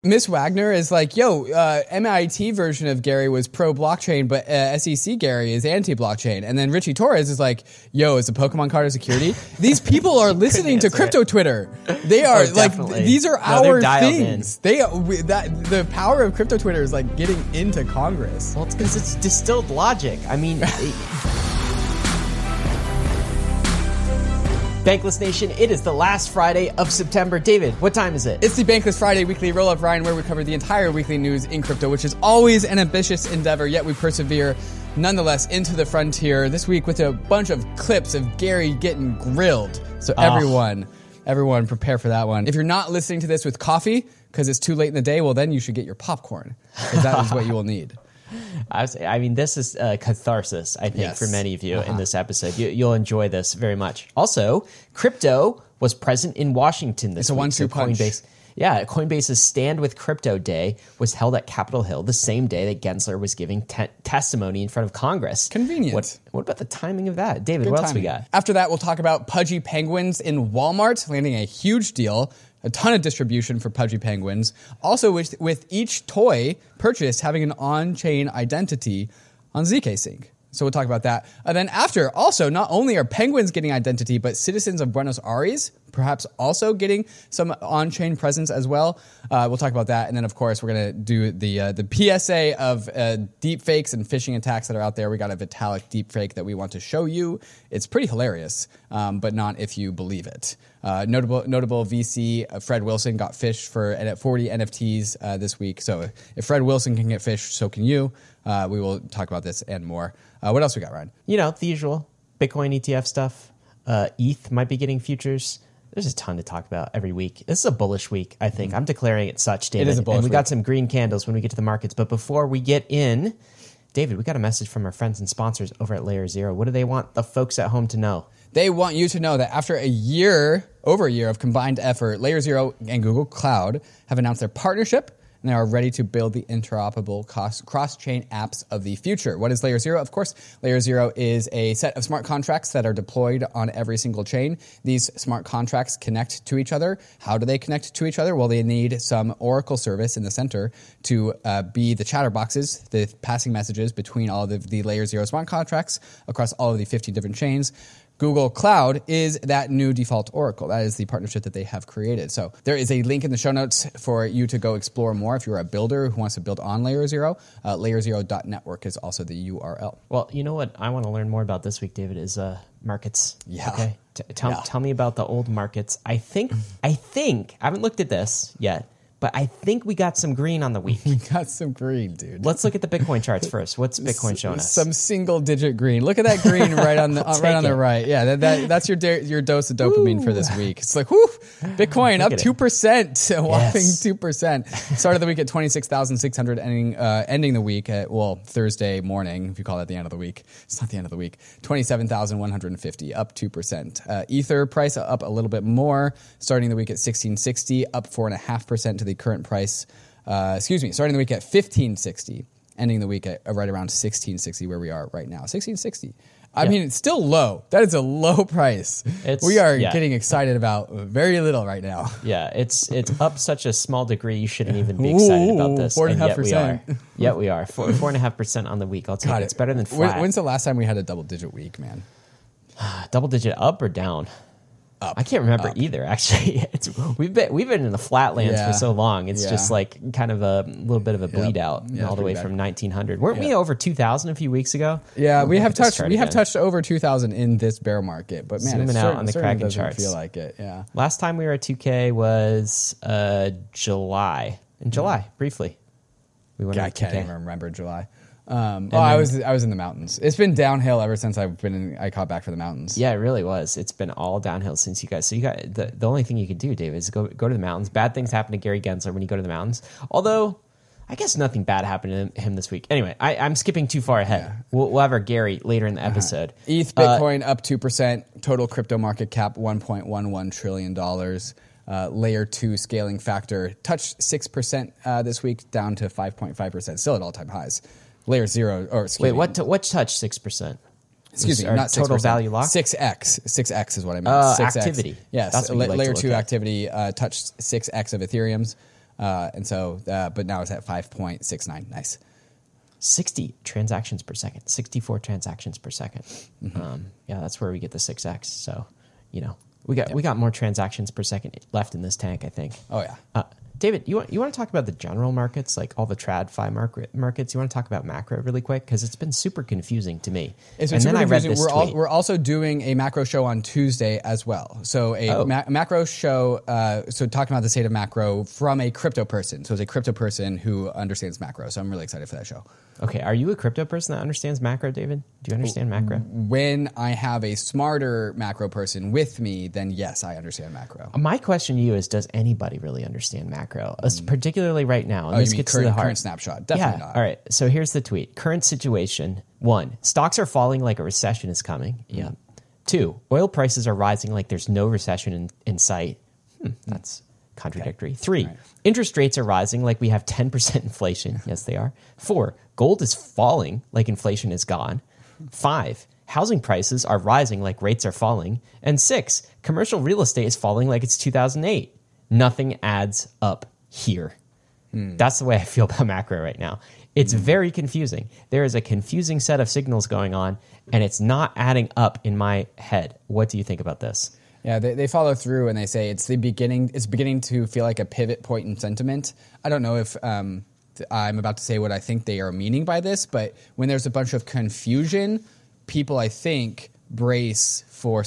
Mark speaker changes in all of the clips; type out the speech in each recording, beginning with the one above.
Speaker 1: Miss Wagner is like, yo, MIT version of Gary was pro-blockchain, but SEC Gary is anti-blockchain. And then Richie Torres is like, yo, is the Pokemon card a security? These people are listening to crypto Twitter. They are these are our things. The power of crypto Twitter is like getting into Congress.
Speaker 2: Well, it's because it's distilled logic. I mean... Bankless Nation, it is the last Friday of September. David, what time is it?
Speaker 1: It's the Bankless Friday weekly roll-up, Ryan, where we cover the entire weekly news in crypto, which is always an ambitious endeavor, yet we persevere nonetheless into the frontier. This week with a bunch of clips of Gary getting grilled. So everyone prepare for that one. If you're not listening to this with coffee because it's too late in the day, well, then you should get your popcorn, because that is what you will need.
Speaker 2: I mean, this is catharsis, I think, for many of you in this episode. You'll enjoy this very much. Also, crypto was present in Washington this week.
Speaker 1: It's a 1-2 punch.
Speaker 2: Coinbase's Stand with Crypto Day was held at Capitol Hill the same day that Gensler was giving testimony in front of Congress.
Speaker 1: Convenient.
Speaker 2: What about the timing of that? David, what else we got?
Speaker 1: After that, we'll talk about pudgy penguins in Walmart landing a huge deal. A ton of distribution for pudgy penguins. Also, with each toy purchased having an on-chain identity on zkSync. So we'll talk about that. And then after, also, not only are penguins getting identity, but citizens of Buenos Aires perhaps also getting some on-chain presence as well. We'll talk about that. And then, of course, we're going to do the PSA of deep fakes and phishing attacks that are out there. We got a Vitalik deep fake that we want to show you. It's pretty hilarious, but not if you believe it. Notable VC Fred Wilson got phished for 40 NFTs this week. So if Fred Wilson can get phished, so can you. We will talk about this and more. What else we got, Ryan?
Speaker 2: You know, the usual Bitcoin ETF stuff. ETH might be getting futures. There's a ton to talk about every week. This is a bullish week, I think. I'm declaring it such, David.
Speaker 1: It is a bullish
Speaker 2: week. And we got
Speaker 1: week.
Speaker 2: some green candles when we get to the markets. But before we get in, David, we got a message from our friends and sponsors over at Layer Zero. What do they want the folks at home to know?
Speaker 1: They want you to know that after over a year of combined effort, Layer Zero and Google Cloud have announced their partnership, and they are ready to build the interoperable cross-chain apps of the future. What is Layer Zero? Of course, Layer Zero is a set of smart contracts that are deployed on every single chain. These smart contracts connect to each other. How do they connect to each other? Well, they need some Oracle service in the center to be the chatterboxes, the passing messages between all of the Layer Zero smart contracts across all of the 15 different chains. Google Cloud is that new default Oracle. That is the partnership that they have created. So there is a link in the show notes for you to go explore more if you're a builder who wants to build on Layer Zero. Layerzero.network is also the URL.
Speaker 2: Well, you know what I want to learn more about this week, David, is markets.
Speaker 1: Yeah.
Speaker 2: Okay. Tell me about the old markets. I think, I haven't looked at this yet, but I think we got some green on the week.
Speaker 1: We got some green, dude.
Speaker 2: Let's look at the Bitcoin charts first. What's Bitcoin showing us?
Speaker 1: Some single-digit green. Look at that green right on the the right. Yeah, that's your dose of dopamine for this week. It's like, whoo, Bitcoin up 2%, a whopping 2%. Started the week at 26,600, ending the week at Thursday morning, if you call that the end of the week. It's not the end of the week. 27,150, up 2%. Ether price up a little bit more, starting the week at 1660, up 4.5% to the current price, starting the week at 1560, ending the week at right around 1660, where we are right now. 1660. I mean, it's still low. That is a low price. We are getting excited about very little right now.
Speaker 2: Yeah, it's up such a small degree, you shouldn't even be excited about this.
Speaker 1: 4.5%.
Speaker 2: Yet we are. 4.5% on the week. I'll take it. It's better than flat.
Speaker 1: When's the last time we had a double-digit week, man?
Speaker 2: Double-digit up or down?
Speaker 1: Up.
Speaker 2: I can't remember either. Actually, we've been in the flatlands for so long. It's just like kind of a little bit of a bleed out all the way from 1900. Weren't we over 2,000 a few weeks ago?
Speaker 1: Yeah, we have touched over 2,000 in this bear market. But man,
Speaker 2: zooming out on the Kraken charts,
Speaker 1: feel like it. Yeah.
Speaker 2: Last time we were at 2K was July. In July, briefly.
Speaker 1: I can't even remember July. I was in the mountains. It's been downhill ever since I caught back for the mountains.
Speaker 2: Yeah, it really was. It's been all downhill since you guys. So you got the only thing you could do, David, is go to the mountains. Bad things happen to Gary Gensler when you go to the mountains. Although, I guess nothing bad happened to him this week. Anyway, I'm skipping too far ahead. Yeah. We'll have our Gary later in the episode.
Speaker 1: ETH, Bitcoin up 2%. Total crypto market cap $1.11 trillion. Layer 2 scaling factor touched 6% this week, down to 5.5%. Still at all-time highs. Layer Zero, or excuse me.
Speaker 2: What touched 6%?
Speaker 1: Excuse me, not 6%.
Speaker 2: Total value lock?
Speaker 1: 6x. 6x is what I meant. 6x.
Speaker 2: Activity.
Speaker 1: Yes, Layer 2 activity touched 6x of Ethereum's. But now it's at 5.69. Nice.
Speaker 2: 60 transactions per second, 64 transactions per second. Yeah, that's where we get the 6x. So, we got more transactions per second left in this tank, I think.
Speaker 1: Oh, yeah.
Speaker 2: David, you want to talk about the general markets, like all the TradFi markets? You want to talk about macro really quick? Because it's been super confusing to me.
Speaker 1: It's been super confusing. We're also doing a macro show on Tuesday as well. So macro show, talking about the state of macro from a crypto person. So it's a crypto person who understands macro. So I'm really excited for that show.
Speaker 2: Okay, are you a crypto person that understands macro, David? Do you understand macro?
Speaker 1: When I have a smarter macro person with me, then yes, I understand macro.
Speaker 2: My question to you is, does anybody really understand macro? Particularly right now. And
Speaker 1: this gets to the heart. Current snapshot. Definitely not.
Speaker 2: All right, so here's the tweet. Current situation. 1, stocks are falling like a recession is coming. Yeah. 2, oil prices are rising like there's no recession in sight. That's contradictory. 3, interest rates are rising like we have 10% inflation. Yes, they are. 4, gold is falling like inflation is gone. 5, housing prices are rising like rates are falling. And 6, commercial real estate is falling like it's 2008. Nothing adds up here. That's the way I feel about macro right now. It's very confusing. There is a confusing set of signals going on, and it's not adding up in my head. What do you think about this?
Speaker 1: Yeah, they follow through and they say it's beginning to feel like a pivot point in sentiment. I don't know if I'm about to say what I think they are meaning by this, but when there's a bunch of confusion, people, I think, brace for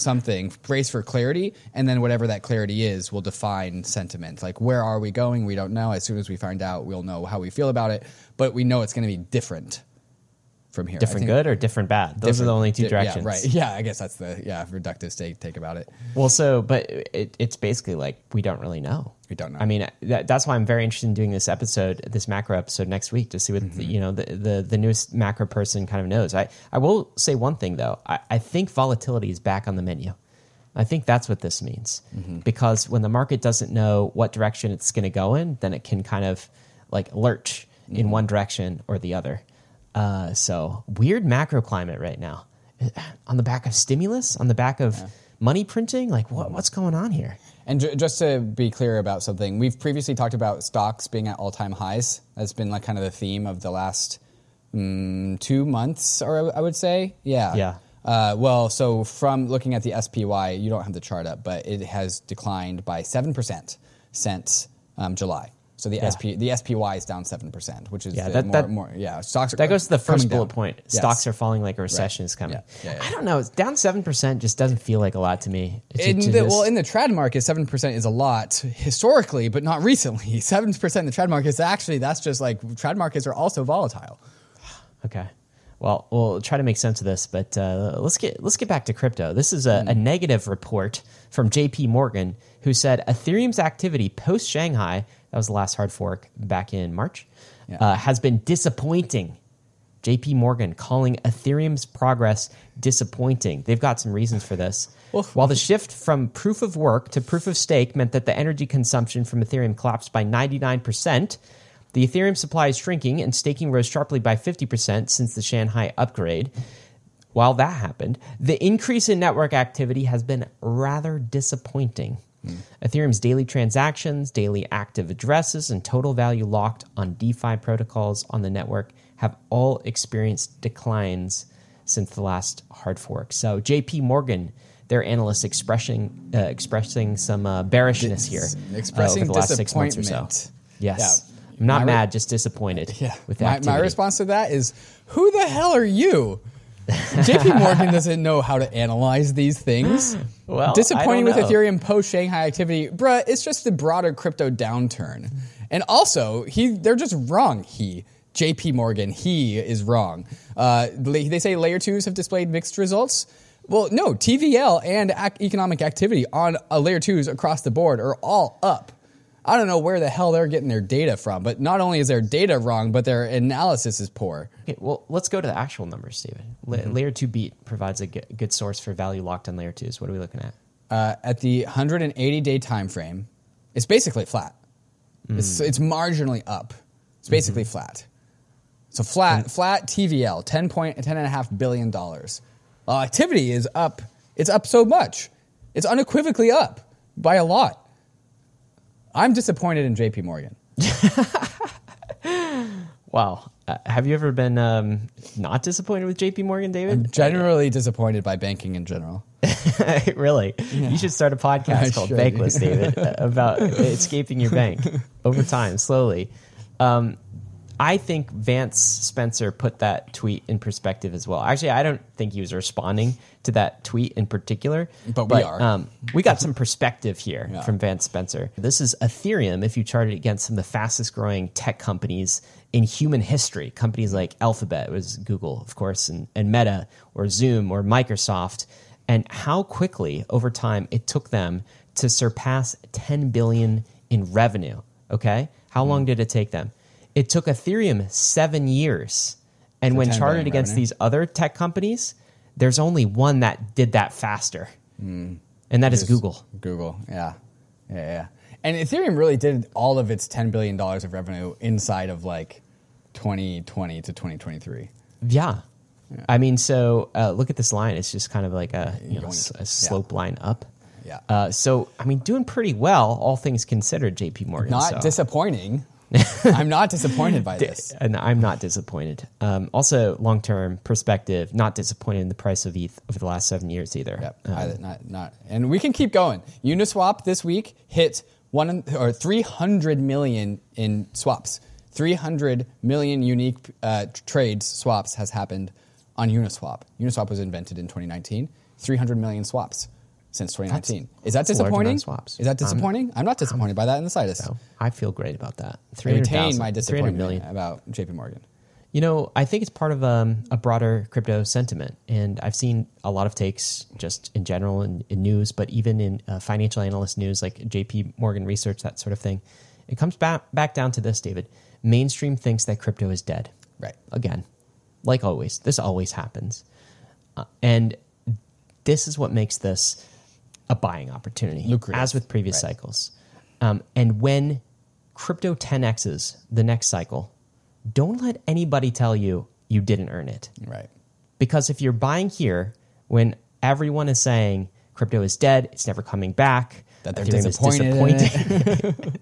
Speaker 1: clarity, and then whatever that clarity is will define sentiment. Like, where are we going? We don't know. As soon as we find out, we'll know how we feel about it, but we know it's going to be different from here.
Speaker 2: Different good or different bad? Those are the only two directions.
Speaker 1: Yeah, right. Yeah, I guess that's the reductive take about it.
Speaker 2: Well, but it's basically like we don't really know.
Speaker 1: We don't know.
Speaker 2: I mean, that's why I'm very interested in doing this macro episode next week to see what the newest macro person kind of knows. I will say one thing though. I think volatility is back on the menu. I think that's what this means, because when the market doesn't know what direction it's going to go in, then it can kind of like lurch in one direction or the other. So weird macro climate right now, on the back of stimulus, on the back of money printing. Like what's going on here?
Speaker 1: And just to be clear about something, we've previously talked about stocks being at all-time highs. That's been like kind of the theme of the last 2 months, or I would say. Yeah. So from looking at the SPY, you don't have the chart up, but it has declined by 7% since July. So the SPY is down 7%, which is stocks.
Speaker 2: That goes to the first bullet point. Yes. Stocks are falling like a recession is coming. Yeah. I don't know. Down 7% just doesn't feel like a lot to me.
Speaker 1: In the trad market, 7% is a lot historically, but not recently. 7% in the trad market is actually, that's just like trad markets are also volatile.
Speaker 2: Okay. Well, we'll try to make sense of this, but let's get back to crypto. This is a negative report from JP Morgan, who said Ethereum's activity post Shanghai, that was the last hard fork back in March, has been disappointing. JP Morgan calling Ethereum's progress disappointing. They've got some reasons for this. While the shift from proof of work to proof of stake meant that the energy consumption from Ethereum collapsed by 99%, the Ethereum supply is shrinking and staking rose sharply by 50% since the Shanghai upgrade. While that happened, the increase in network activity has been rather disappointing. Ethereum's daily transactions, daily active addresses, and total value locked on DeFi protocols on the network have all experienced declines since the last hard fork. So JP Morgan, their analysts expressing some bearishness here
Speaker 1: expressing
Speaker 2: over the last 6 months or so. Yes. Yeah. I'm not mad, just disappointed with the activity.
Speaker 1: My response to that is, who the hell are you? JP Morgan doesn't know how to analyze these things.
Speaker 2: Well,
Speaker 1: disappointing with Ethereum post Shanghai activity, bruh. It's just the broader crypto downturn, and also they're just wrong. JP Morgan, he is wrong. They say layer 2s have displayed mixed results. Well, no, TVL and economic activity on layer 2s across the board are all up. I don't know where the hell they're getting their data from, but not only is their data wrong, but their analysis is poor.
Speaker 2: Okay, well, let's go to the actual numbers, Steven. Layer 2 beat provides a good source for value locked on layer 2s. What are we looking at?
Speaker 1: At the 180-day time frame, it's basically flat. It's marginally up. It's basically flat. So flat TVL, $10.5 billion. Activity is up. It's up so much. It's unequivocally up by a lot. I'm disappointed in JP Morgan.
Speaker 2: Wow. Have you ever been not disappointed with JP Morgan, David?
Speaker 1: I'm generally disappointed by banking in general.
Speaker 2: Really? Yeah. You should start a podcast called Bankless, David, about escaping your bank over time, slowly. I think Vance Spencer put that tweet in perspective as well. Actually, I don't think he was responding to that tweet in particular.
Speaker 1: But we are.
Speaker 2: We got some perspective here from Vance Spencer. This is Ethereum if you chart it against some of the fastest growing tech companies in human history. Companies like Alphabet, it was Google, of course, and Meta or Zoom or Microsoft. And how quickly over time it took them to surpass 10 billion in revenue. Okay? How long did it take them? It took Ethereum 7 years. And when charted against these other tech companies, there's only one that did that faster. And that is Google.
Speaker 1: Google, yeah. And Ethereum really did all of its $10 billion of revenue inside of like 2020 to 2023.
Speaker 2: Yeah. I mean, so look at this line. It's just kind of like a slope line up.
Speaker 1: Yeah.
Speaker 2: So, I mean, doing pretty well, all things considered, JP Morgan.
Speaker 1: Not disappointing. I'm not disappointed by this.
Speaker 2: And I'm not disappointed. Also, long-term perspective, not disappointed in the price of ETH over the last 7 years either.
Speaker 1: Yep. Not. And we can keep going. Uniswap this week hit 300 million in swaps. 300 million unique trades swaps has happened on Uniswap. Uniswap was invented in 2019. 300 million swaps since 2019. Is that disappointing? Is that disappointing? I'm not disappointed by that in the slightest.
Speaker 2: No, I feel great about that.
Speaker 1: I retain my disappointment about JP Morgan.
Speaker 2: You know, I think it's part of a broader crypto sentiment. And I've seen a lot of takes just in general in news, but even in financial analyst news like JP Morgan Research, that sort of thing. It comes back down to this, David. Mainstream thinks that crypto is dead.
Speaker 1: Right.
Speaker 2: Again, like always. This always happens. And this is what makes this a buying opportunity,
Speaker 1: lucrative,
Speaker 2: as with previous cycles. And when crypto 10x's the next cycle, don't let anybody tell you you didn't earn it.
Speaker 1: Right.
Speaker 2: Because if you're buying here when everyone is saying crypto is dead, it's never coming back,
Speaker 1: that they're disappointed.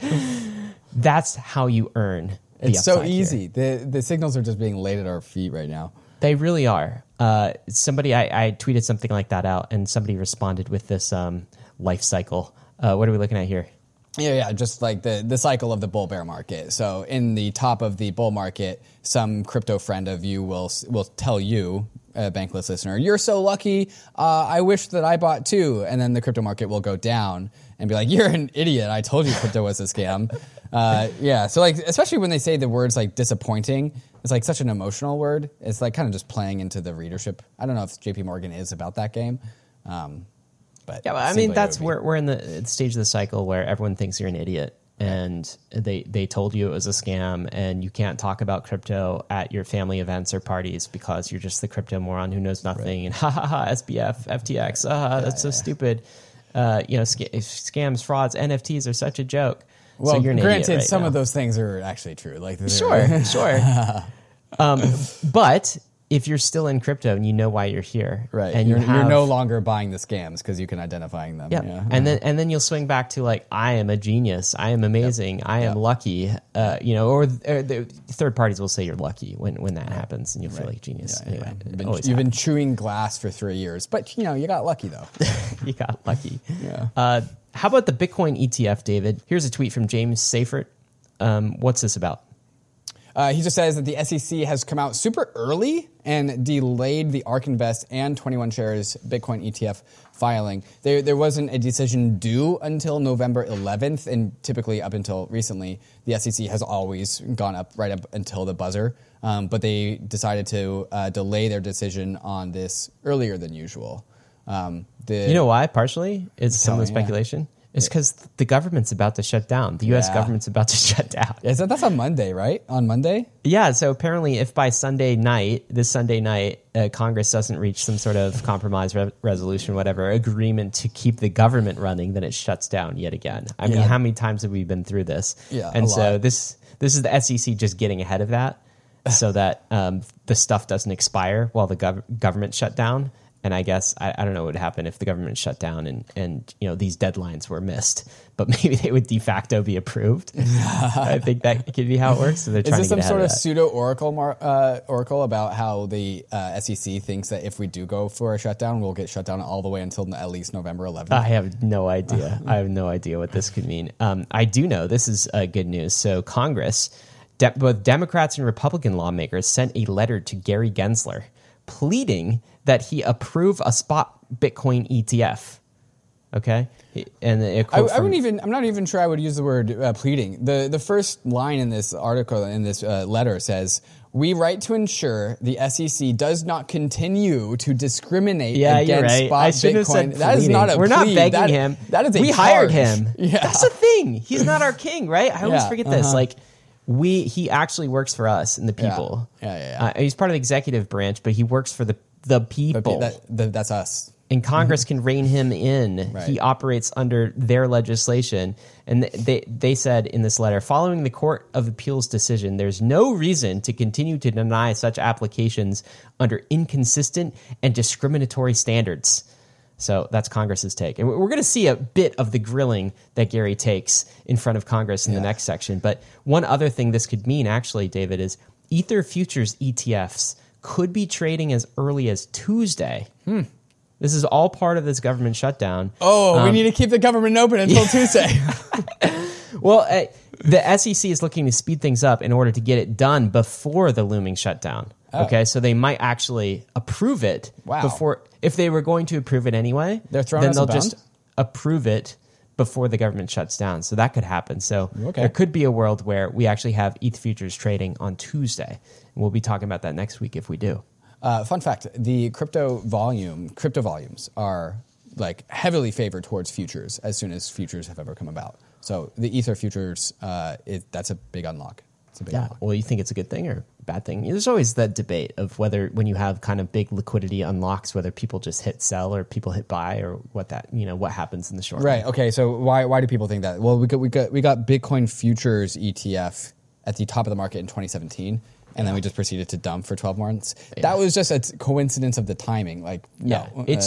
Speaker 2: That's how you earn the
Speaker 1: It's so
Speaker 2: upside
Speaker 1: easy.
Speaker 2: Here.
Speaker 1: The signals are just being laid at our feet right now.
Speaker 2: They really are. Somebody, I tweeted something like that out, and somebody responded with this life cycle. What are we looking at here?
Speaker 1: Yeah, just like the cycle of the bull bear market. So in the top of the bull market, some crypto friend of you will tell you, a bankless listener, you're so lucky. I wish that I bought too. And then the crypto market will go down and be like, you're an idiot. I told you crypto was a scam. So like, especially when they say the words like disappointing, it's like such an emotional word. It's like kind of just playing into the readership. I don't know if JP Morgan is about that game. But
Speaker 2: yeah, I mean, that's where we're in the stage of the cycle where everyone thinks you're an idiot. And they told you it was a scam, and you can't talk about crypto at your family events or parties because you're just the crypto moron who knows nothing. And SBF, FTX, that's so stupid. Scams, frauds, NFTs are such a joke.
Speaker 1: Well,
Speaker 2: so you're an
Speaker 1: granted,
Speaker 2: idiot right
Speaker 1: some
Speaker 2: now.
Speaker 1: of those things are actually true. Like
Speaker 2: sure. But if you're still in crypto and you know why you're here,
Speaker 1: right?
Speaker 2: And
Speaker 1: you're no longer buying the scams because you can identifying them.
Speaker 2: Yep. Yeah, and then you'll swing back to like, I am a genius, I am amazing, I am lucky. Or the third parties will say you're lucky when that happens, and you'll feel like a genius.
Speaker 1: Yeah,
Speaker 2: anyway,
Speaker 1: you've been chewing glass for 3 years, but you got lucky though.
Speaker 2: You got lucky.
Speaker 1: Yeah.
Speaker 2: How about the Bitcoin ETF, David? Here's a tweet from James Seifert. What's this about?
Speaker 1: He just says that the SEC has come out super early and delayed the ARK Invest and 21 Shares Bitcoin ETF filing. There wasn't a decision due until November 11th, and typically up until recently, the SEC has always gone up right up until the buzzer. But they decided to delay their decision on this earlier than usual.
Speaker 2: You know why? Partially, it's some of the speculation. It's because the government's about to shut down. The U.S. government's about to shut down.
Speaker 1: Yeah, so that's on Monday, right? On Monday?
Speaker 2: Yeah, so apparently if by this Sunday night, Congress doesn't reach some sort of compromise resolution, whatever, agreement to keep the government running, then it shuts down yet again. I mean, how many times have we been through this?
Speaker 1: Yeah,
Speaker 2: and so this is the SEC just getting ahead of that so that the stuff doesn't expire while the government shut down. And I guess I don't know what would happen if the government shut down and these deadlines were missed, but maybe they would de facto be approved. I think that could be how it works. So they're trying
Speaker 1: Is this
Speaker 2: to get
Speaker 1: some sort of
Speaker 2: that.
Speaker 1: pseudo oracle about how the SEC thinks that if we do go for a shutdown, we'll get shut down all the way until at least November 11th?
Speaker 2: I have no idea. I have no idea what this could mean. I do know this is good news. So Congress, both Democrats and Republican lawmakers sent a letter to Gary Gensler pleading that he approve a spot Bitcoin ETF. Okay, and
Speaker 1: I'm not even sure I would use the word pleading. The first line in this article, in this letter, says, "We write to ensure the SEC does not continue to discriminate against spot Bitcoin." That is not a
Speaker 2: We're
Speaker 1: plea.
Speaker 2: not begging him.
Speaker 1: That is a
Speaker 2: we
Speaker 1: charge.
Speaker 2: hired him.
Speaker 1: Yeah.
Speaker 2: That's the thing. He's not our king, right? I always forget this.
Speaker 1: Uh-huh.
Speaker 2: Like he actually works for us and the people.
Speaker 1: Yeah.
Speaker 2: He's part of the executive branch, but he works for the people.
Speaker 1: That's us.
Speaker 2: And Congress can rein him in.
Speaker 1: Right.
Speaker 2: He operates under their legislation. And they said in this letter, following the Court of Appeals decision, there's no reason to continue to deny such applications under inconsistent and discriminatory standards. So that's Congress's take. And we're going to see a bit of the grilling that Gary takes in front of Congress in the next section. But one other thing this could mean, actually, David, is Ether futures ETFs could be trading as early as Tuesday. This is all part of this government shutdown.
Speaker 1: Oh, we need to keep the government open until Tuesday.
Speaker 2: Well, the SEC is looking to speed things up in order to get it done before the looming shutdown.
Speaker 1: Oh.
Speaker 2: Okay, so they might actually approve it before. If they were going to approve it anyway,
Speaker 1: They're throwing
Speaker 2: then
Speaker 1: us
Speaker 2: they'll
Speaker 1: a bone?
Speaker 2: just approve it before the government shuts down. So that could happen. So
Speaker 1: Okay.
Speaker 2: there could be a world where we actually have ETH futures trading on Tuesday. And we'll be talking about that next week if we do.
Speaker 1: Fun fact: the crypto volumes are like heavily favored towards futures as soon as futures have ever come about. So the Ether futures, that's a big unlock. It's a big unlock.
Speaker 2: Well, you think it's a good thing or a bad thing? There's always that debate of whether when you have kind of big liquidity unlocks, whether people just hit sell or people hit buy or what happens in the short
Speaker 1: Right.
Speaker 2: run.
Speaker 1: Okay. So why do people think that? Well, we got Bitcoin futures ETF at the top of the market in 2017. And then we just proceeded to dump for 12 months. Yeah. That was just a coincidence of the timing. Like, no.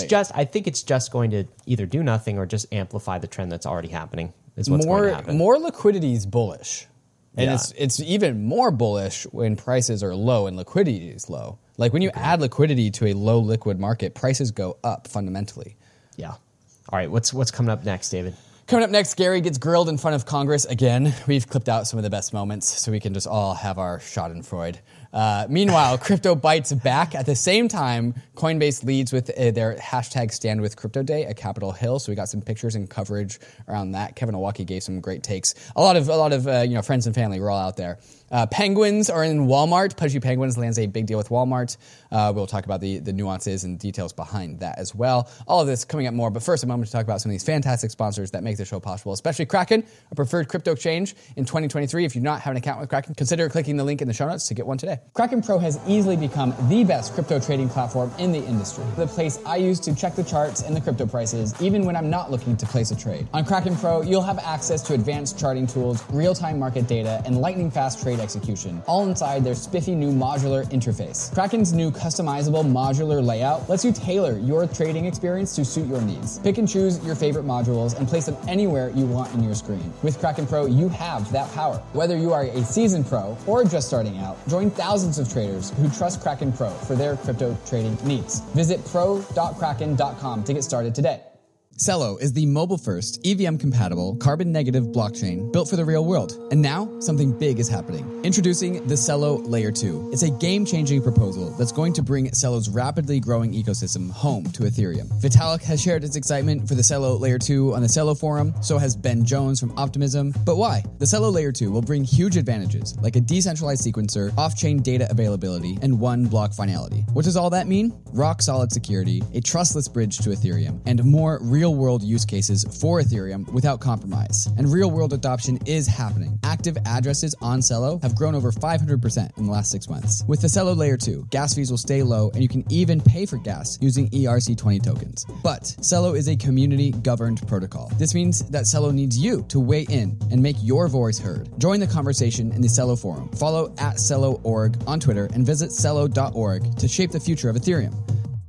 Speaker 2: I think it's just going to either do nothing or just amplify the trend that's already happening. Is what's going to happen.
Speaker 1: More liquidity is bullish. And it's even more bullish when prices are low and liquidity is low. Like when you add liquidity to a low liquid market, prices go up fundamentally.
Speaker 2: Yeah. All right. What's coming up next, David?
Speaker 1: Coming up next, Gary gets grilled in front of Congress again. We've clipped out some of the best moments so we can just all have our schadenfreude. Meanwhile, crypto bites back. At the same time, Coinbase leads with their hashtag Stand With Crypto Day at Capitol Hill. So we got some pictures and coverage around that. Kevin Owocki gave some great takes. A lot of friends and family were all out there. Penguins are in Walmart. Pudgy Penguins lands a big deal with Walmart. We'll talk about the nuances and details behind that as well. All of this coming up more. But first, a moment to talk about some of these fantastic sponsors that make the show possible, especially Kraken, a preferred crypto exchange in 2023. If you do not have an account with Kraken, consider clicking the link in the show notes to get one today. Kraken Pro has easily become the best crypto trading platform in the industry. The place I use to check the charts and the crypto prices, even when I'm not looking to place a trade. On Kraken Pro, you'll have access to advanced charting tools, real-time market data, and lightning-fast trade execution, all inside their spiffy new modular interface. Kraken's new customizable modular layout lets you tailor your trading experience to suit your needs. Pick and choose your favorite modules and place them anywhere you want in your screen. With Kraken Pro, you have that power. Whether you are a seasoned pro or just starting out, join thousands of traders who trust Kraken Pro for their crypto trading needs. Visit pro.kraken.com to get started today. Celo is the mobile-first, EVM-compatible, carbon-negative blockchain built for the real world. And now, something big is happening. Introducing the Celo Layer 2. It's a game-changing proposal that's going to bring Celo's rapidly growing ecosystem home to Ethereum. Vitalik has shared his excitement for the Celo Layer 2 on the Celo forum, so has Ben Jones from Optimism. But why? The Celo Layer 2 will bring huge advantages, like a decentralized sequencer, off-chain data availability, and one-block finality. What does all that mean? Rock-solid security, a trustless bridge to Ethereum, and more real-world use cases for Ethereum without compromise. And real-world adoption is happening. Active addresses on Celo have grown over 500% in the last 6 months. With the Celo Layer 2, gas fees will stay low, and you can even pay for gas using ERC20 tokens. But Celo is a community-governed protocol. This means that Celo needs you to weigh in and make your voice heard. Join the conversation in the Celo forum. Follow @Celo.org on Twitter and visit Celo.org to shape the future of Ethereum.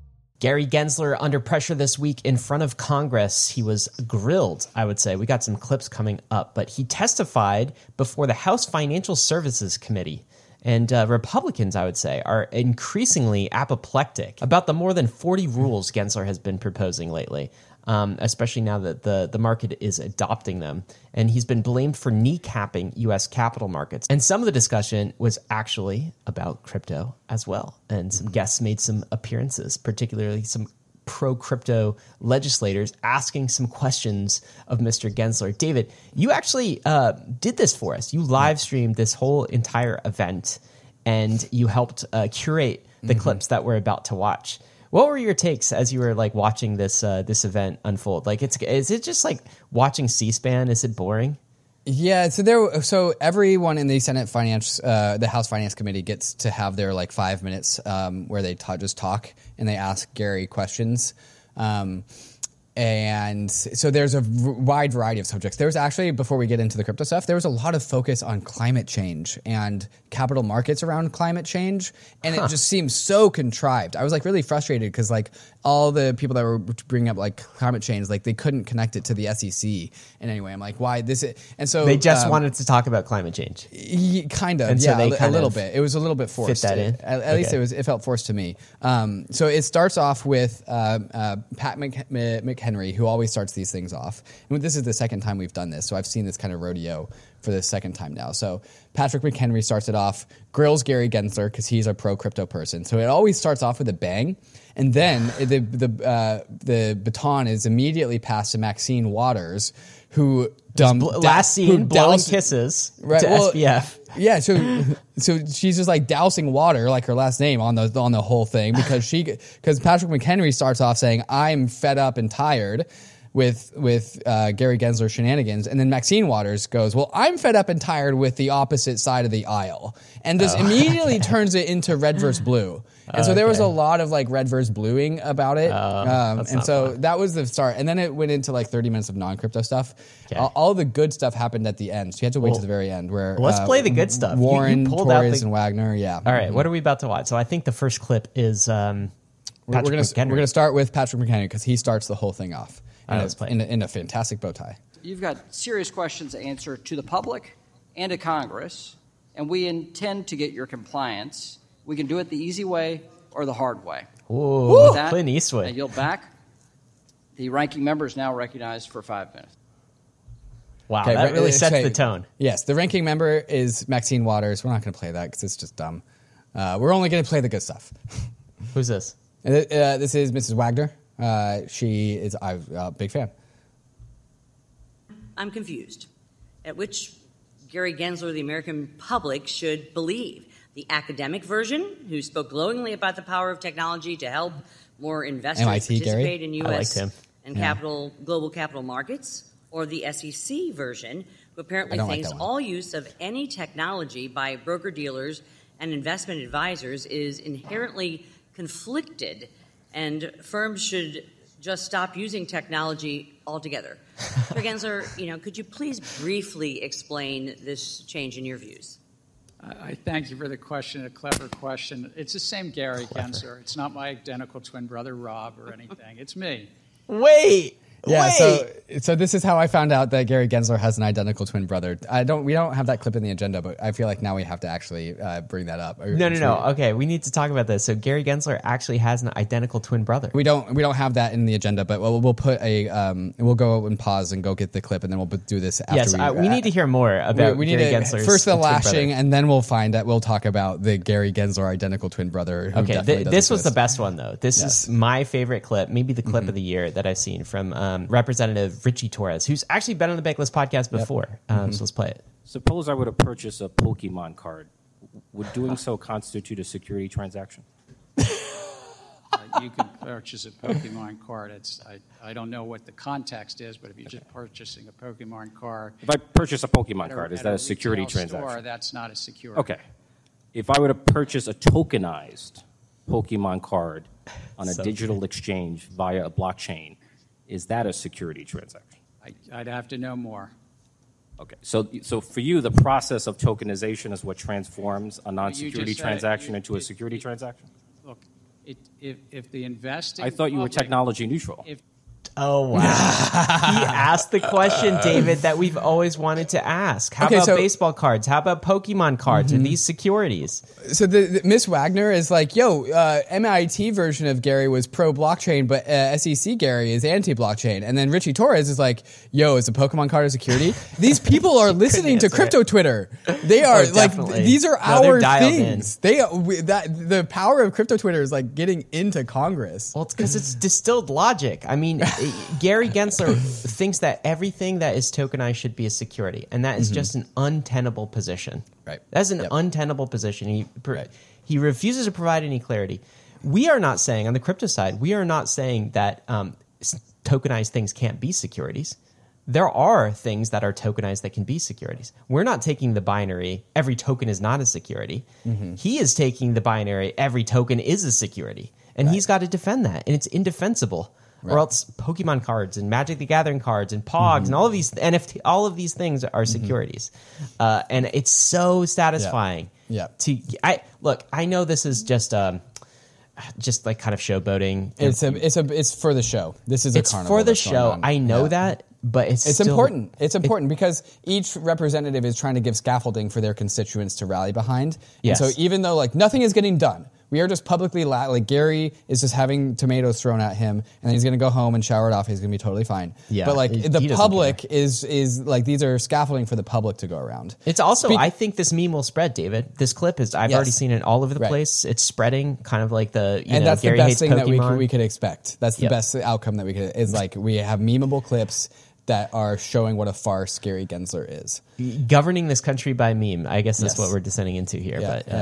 Speaker 2: Gary Gensler under pressure this week in front of Congress. He was grilled, I would say. We got some clips coming up, but he testified before the House Financial Services Committee. And Republicans, I would say, are increasingly apoplectic about the more than 40 rules Gensler has been proposing lately, especially now that the market is adopting them. And he's been blamed for kneecapping U.S. capital markets. And some of the discussion was actually about crypto as well. And some guests made some appearances, particularly some pro-crypto legislators asking some questions of Mr. Gensler. David, you actually did this for us. You live streamed this whole entire event, and you helped curate the clips that we're about to watch. What were your takes as you were like watching this event unfold? Like, is it just like watching C-SPAN? Is it boring?
Speaker 1: Yeah, so everyone in the Senate Finance, the House Finance Committee gets to have their like 5 minutes where they just talk and they ask Gary questions. And so there's a wide variety of subjects. There was actually, before we get into the crypto stuff, there was a lot of focus on climate change and capital markets around climate change. And it just seems so contrived. I was like really frustrated because like all the people that were bringing up like climate change, like they couldn't connect it to the SEC in any way. I'm like, why this? And so
Speaker 2: they just wanted to talk about climate change.
Speaker 1: Kind of,
Speaker 2: and so
Speaker 1: yeah,
Speaker 2: they
Speaker 1: a little bit. It was a little bit forced.
Speaker 2: Fit that in?
Speaker 1: At least it felt forced to me. So it starts off with Pat McHenry, who always starts these things off. And this is the second time we've done this, so I've seen this kind of rodeo for the second time now. So Patrick McHenry starts it off, grills Gary Gensler because he's a pro-crypto person. So it always starts off with a bang, and then the baton is immediately passed to Maxine Waters, who
Speaker 2: last scene blowing kisses to SBF.
Speaker 1: Yeah, so she's just like dousing water, like her last name, on the whole thing because Patrick McHenry starts off saying, "I'm fed up and tired with Gary Gensler shenanigans," and then Maxine Waters goes, "Well, I'm fed up and tired with the opposite side of the aisle," and just immediately turns it into red versus blue. And so there was a lot of like red versus bluing about it, and so fun. That was the start. And then it went into like 30 minutes of non-crypto stuff. Okay. All the good stuff happened at the end, so you had to wait to the very end. Where
Speaker 2: let's play the good stuff.
Speaker 1: Warren, Torres, and Wagner. Yeah.
Speaker 2: All right, what are we about to watch? So I think the first clip is Patrick McHenry.
Speaker 1: We're gonna start with Patrick McHenry because he starts the whole thing off in a fantastic bow tie.
Speaker 3: You've got serious questions to answer to the public and to Congress, and we intend to get your compliance. We can do it the easy way or the hard way.
Speaker 2: Ooh, Clint Eastwood.
Speaker 3: I yield back. The ranking member is now recognized for 5 minutes.
Speaker 2: Wow, okay, that really sets the tone.
Speaker 1: Yes, the ranking member is Maxine Waters. We're not going to play that because it's just dumb. We're only going to play the good stuff.
Speaker 2: Who's this?
Speaker 1: This is Mrs. Wagner. She is a big fan.
Speaker 4: I'm confused at which Gary Gensler, the American public, should believe. The academic version, who spoke glowingly about the power of technology to help more investors participate in U.S. and global capital markets, or the SEC version, who apparently thinks all use of any technology by broker-dealers and investment advisors is inherently conflicted, and firms should just stop using technology altogether. Mr. Gensler, could you please briefly explain this change in your views?
Speaker 5: I thank you for the question, a clever question. It's the same Gary Gensler. It's not my identical twin brother, Rob, or anything. It's me.
Speaker 2: Wait.
Speaker 1: Yeah, so this is how I found out that Gary Gensler has an identical twin brother. We don't have that clip in the agenda, but I feel like now we have to actually bring that up.
Speaker 2: No. Okay, we need to talk about this. So Gary Gensler actually has an identical twin brother.
Speaker 1: We don't have that in the agenda, but we'll put we'll go and pause and go get the clip, and then we'll do this after.
Speaker 2: Yes, we need to hear more about Gary Gensler's
Speaker 1: first the lashing,
Speaker 2: brother.
Speaker 1: And then we'll talk about the Gary Gensler identical twin brother.
Speaker 2: Okay, this was the best one though. This is my favorite clip, maybe the clip of the year that I've seen from Representative Richie Torres, who's actually been on the Bankless podcast before. So let's play it.
Speaker 6: Suppose I were to purchase a Pokemon card. Would doing so constitute a security transaction?
Speaker 5: You can purchase a Pokemon card. I don't know what the context is, but if you're just purchasing a Pokemon card...
Speaker 6: If I purchase a Pokemon card, is that a security transaction?
Speaker 5: Store, that's not a security.
Speaker 6: Okay. If I were to purchase a tokenized Pokemon card on a digital exchange via a blockchain, is that a security transaction?
Speaker 5: I'd have to know more.
Speaker 6: Okay, so for you, the process of tokenization is what transforms a non-security transaction into a security transaction?
Speaker 5: Look, if the investing,
Speaker 6: I thought you were technology neutral.
Speaker 2: Oh, wow. He asked the question, David, that we've always wanted to ask. How about baseball cards? How about Pokemon cards? Are these securities?
Speaker 1: So the Miss Wagner is like, yo, MIT version of Gary was pro-blockchain, but SEC Gary is anti-blockchain. And then Richie Torres is like, yo, is a Pokemon card a security? These people are listening to crypto Twitter. They are these are our things. The power of crypto Twitter is like getting into Congress.
Speaker 2: Well, it's because it's distilled logic. I mean, Gary Gensler thinks that everything that is tokenized should be a security, and that is just an untenable position.
Speaker 1: Right.
Speaker 2: That's an untenable position. He refuses to provide any clarity. We are not saying, on the crypto side, we are not saying that tokenized things can't be securities. There are things that are tokenized that can be securities. We're not taking the binary, every token is not a security. He is taking the binary, every token is a security. And he's got to defend that, and it's indefensible. Or else Pokemon cards and Magic the Gathering cards and Pogs and all of these NFT, all of these things are securities, and it's so satisfying. I know this is just like kind of showboating.
Speaker 1: It's for the show. This is a carnival.
Speaker 2: For the show. I know that, but it's still
Speaker 1: important. It's important because each representative is trying to give scaffolding for their constituents to rally behind.
Speaker 2: Yes.
Speaker 1: And so even though like nothing is getting done, we are just publicly like Gary is just having tomatoes thrown at him, and then he's going to go home and shower it off. He's going to be totally fine.
Speaker 2: Yeah,
Speaker 1: but like the public is like these are scaffolding for the public to go around.
Speaker 2: It's also I think this meme will spread, David. This clip is I've already seen it all over the place. It's spreading, kind of like
Speaker 1: that's
Speaker 2: Gary
Speaker 1: the best
Speaker 2: hates
Speaker 1: thing
Speaker 2: Pokemon.
Speaker 1: that we could expect. That's the best outcome that we could is like we have memeable clips that are showing what a farce Gary Gensler is.
Speaker 2: Governing this country by meme. I guess that's what we're descending into here.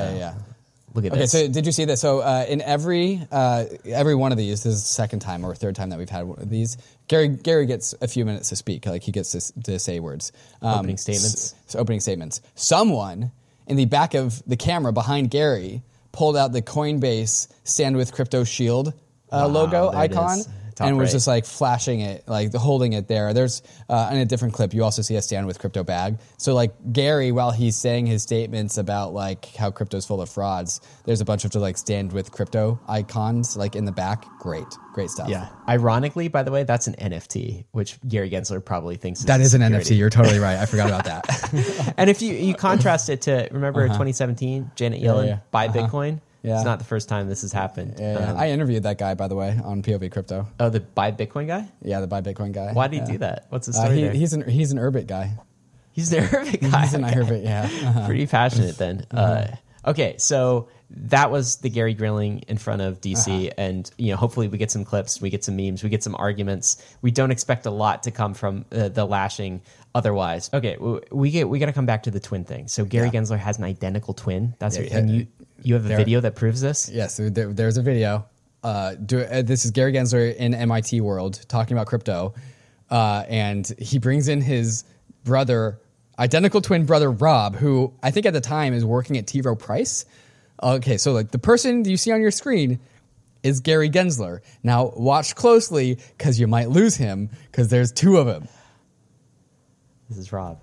Speaker 2: Look at this.
Speaker 1: Okay, so did you see this? So in every one of these, this is the second time or third time that we've had one of these, Gary gets a few minutes to speak. Like he gets to say words.
Speaker 2: Opening statements.
Speaker 1: Opening statements. Someone in the back of the camera behind Gary pulled out the Coinbase Stand With Crypto Shield logo icon. And was just like flashing it, like holding it there. There's in a different clip, you also see a Stand With Crypto bag. So like Gary, while he's saying his statements about like how crypto's full of frauds, there's a bunch of just like Stand With Crypto icons like in the back. Great stuff.
Speaker 2: Yeah. Ironically, by the way, that's an NFT, which Gary Gensler probably thinks
Speaker 1: is an NFT. You're totally right. I forgot about that.
Speaker 2: And if you contrast it to, remember 2017, Janet Yellen buy Bitcoin? Yeah. It's not the first time this has happened.
Speaker 1: Yeah. I interviewed that guy, by the way, on POV Crypto.
Speaker 2: Oh, the Buy Bitcoin guy?
Speaker 1: Yeah, the Buy Bitcoin guy.
Speaker 2: Why did he do that? What's the story there?
Speaker 1: He's an Urbit guy.
Speaker 2: He's an Urbit guy.
Speaker 1: He's an Urbit, yeah.
Speaker 2: Pretty passionate then. Okay, so that was the Gary grilling in front of DC, and hopefully we get some clips, we get some memes, we get some arguments. We don't expect a lot to come from the lashing otherwise. Okay, we got to come back to the twin thing. So Gary Gensler has an identical twin. And you have a video that proves this?
Speaker 1: Yes, there's a video. This is Gary Gensler in MIT World talking about crypto, and he brings in his brother, identical twin brother Rob, who I think at the time is working at T. Rowe Price. Okay, so like the person you see on your screen is Gary Gensler. Now watch closely because you might lose him because there's two of him.
Speaker 2: This is Rob.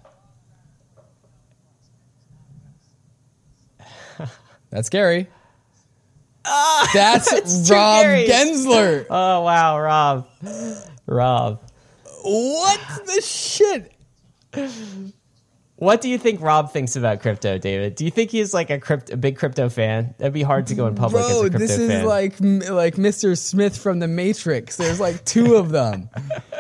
Speaker 1: That's Gary. That's Rob Gensler.
Speaker 2: Oh, wow, Rob.
Speaker 1: What the shit?
Speaker 2: What do you think Rob thinks about crypto, David? Do you think he's like a big crypto fan? That'd be hard to go in public as a crypto fan.
Speaker 1: This is like Mr. Smith from The Matrix. There's like two of them.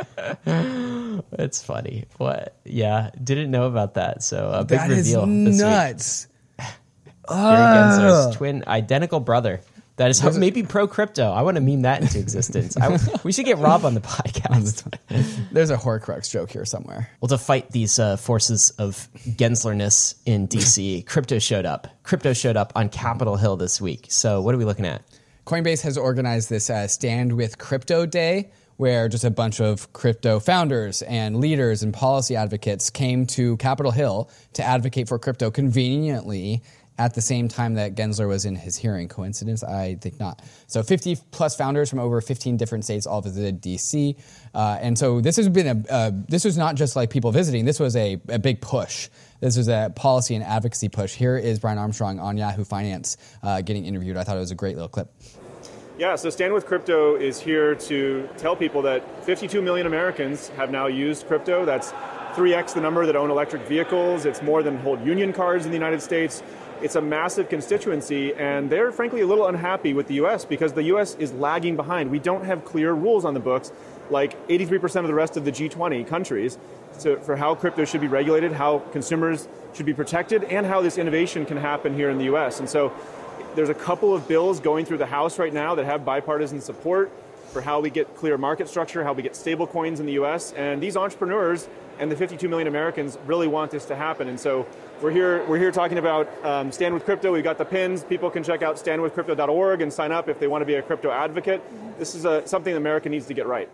Speaker 2: It's funny. What? Yeah, didn't know about that. So a big
Speaker 1: that
Speaker 2: reveal.
Speaker 1: That is nuts.
Speaker 2: Gary Gensler's twin, identical brother. That is maybe pro crypto. I want to meme that into existence. We should get Rob on the podcast.
Speaker 1: There's a Horcrux joke here somewhere.
Speaker 2: Well, to fight these forces of Genslerness in DC, crypto showed up. Crypto showed up on Capitol Hill this week. So what are we looking at?
Speaker 1: Coinbase has organized this Stand With Crypto Day, where just a bunch of crypto founders and leaders and policy advocates came to Capitol Hill to advocate for crypto conveniently at the same time that Gensler was in his hearing. Coincidence? I think not. So 50 plus founders from over 15 different states all visited DC. And so this has been this was not just like people visiting. This was a big push. This was a policy and advocacy push. Here is Brian Armstrong on Yahoo Finance getting interviewed. I thought it was a great little clip.
Speaker 7: Yeah, so Stand With Crypto is here to tell people that 52 million Americans have now used crypto. That's 3x the number that own electric vehicles. It's more than hold union cards in the United States. It's a massive constituency, and they're frankly a little unhappy with the U.S. because the U.S. is lagging behind. We don't have clear rules on the books, like 83% of the rest of the G20 countries, for how crypto should be regulated, how consumers should be protected, and how this innovation can happen here in the U.S. And so there's a couple of bills going through the House right now that have bipartisan support for how we get clear market structure, how we get stable coins in the U.S. And these entrepreneurs and the 52 million Americans really want this to happen. And so we're here talking about Stand With Crypto. We've got the pins. People can check out standwithcrypto.org and sign up if they want to be a crypto advocate. This is something America needs to get right.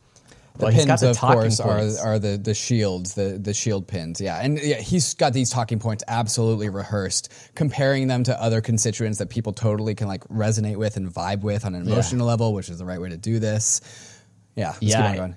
Speaker 1: The pins, of course, are the shields, the shield pins. Yeah. And yeah, he's got these talking points absolutely rehearsed, comparing them to other constituents that people totally can like resonate with and vibe with on an emotional level, which is the right way to do this. Yeah. Let's keep on going.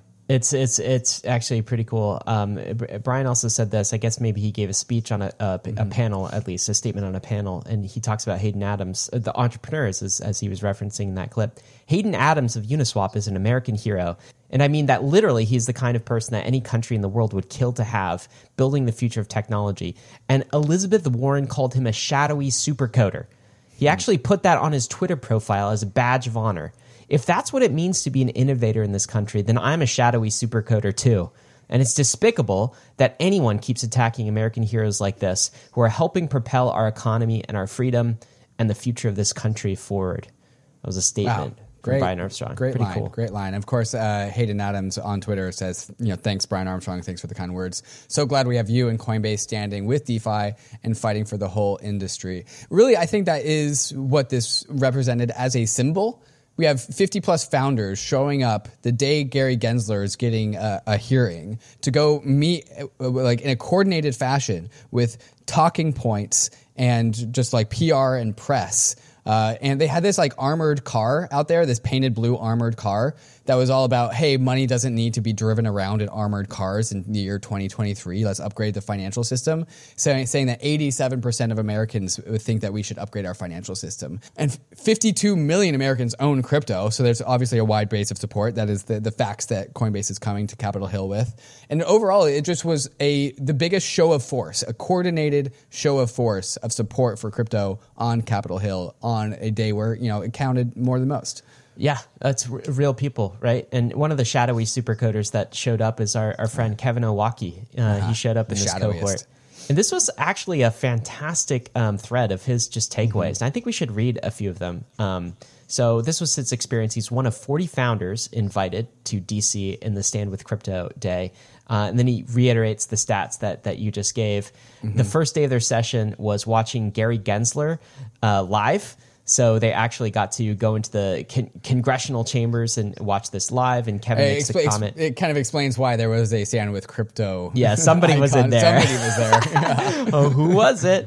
Speaker 2: It's actually pretty cool. Brian also said this. I guess maybe he gave a speech on a panel, at least a statement on a panel, and he talks about Hayden Adams, the entrepreneurs, as he was referencing in that clip. Hayden Adams of Uniswap is an American hero, and I mean that literally. He's the kind of person that any country in the world would kill to have, building the future of technology. And Elizabeth Warren called him a shadowy supercoder. He actually put that on his Twitter profile as a badge of honor. If that's what it means to be an innovator in this country, then I'm a shadowy supercoder too. And it's despicable that anyone keeps attacking American heroes like this, who are helping propel our economy and our freedom and the future of this country forward. That was a statement from Brian Armstrong.
Speaker 1: Great
Speaker 2: Pretty
Speaker 1: line,
Speaker 2: cool.
Speaker 1: Great line. Of course, Hayden Adams on Twitter says, thanks, Brian Armstrong. Thanks for the kind words. So glad we have you and Coinbase standing with DeFi and fighting for the whole industry. Really, I think that is what this represented as a symbol. We have 50 plus founders showing up the day Gary Gensler is getting a hearing to go meet like in a coordinated fashion with talking points and just like PR and press. And they had this like armored car out there, this painted blue armored car that was all about, hey, money doesn't need to be driven around in armored cars in the year 2023. Let's upgrade the financial system. Saying that 87% of Americans think that we should upgrade our financial system. And 52 million Americans own crypto. So there's obviously a wide base of support. That is the facts that Coinbase is coming to Capitol Hill with. And overall, it just was the biggest show of force, a coordinated show of force of support for crypto on Capitol Hill on a day where, it counted more than most.
Speaker 2: Yeah, that's real people, right? And one of the shadowy supercoders that showed up is our friend Kevin Owocki. He showed up in this cohort. And this was actually a fantastic thread of his just takeaways. And I think we should read a few of them. So this was his experience. He's one of 40 founders invited to DC in the Stand With Crypto Day. And then he reiterates the stats that you just gave. The first day of their session was watching Gary Gensler live. So they actually got to go into the congressional chambers and watch this live, and Kevin makes the comment.
Speaker 1: It kind of explains why there was a Stand With Crypto.
Speaker 2: Yeah, somebody was in there.
Speaker 1: Somebody was there.
Speaker 2: Oh, who was it?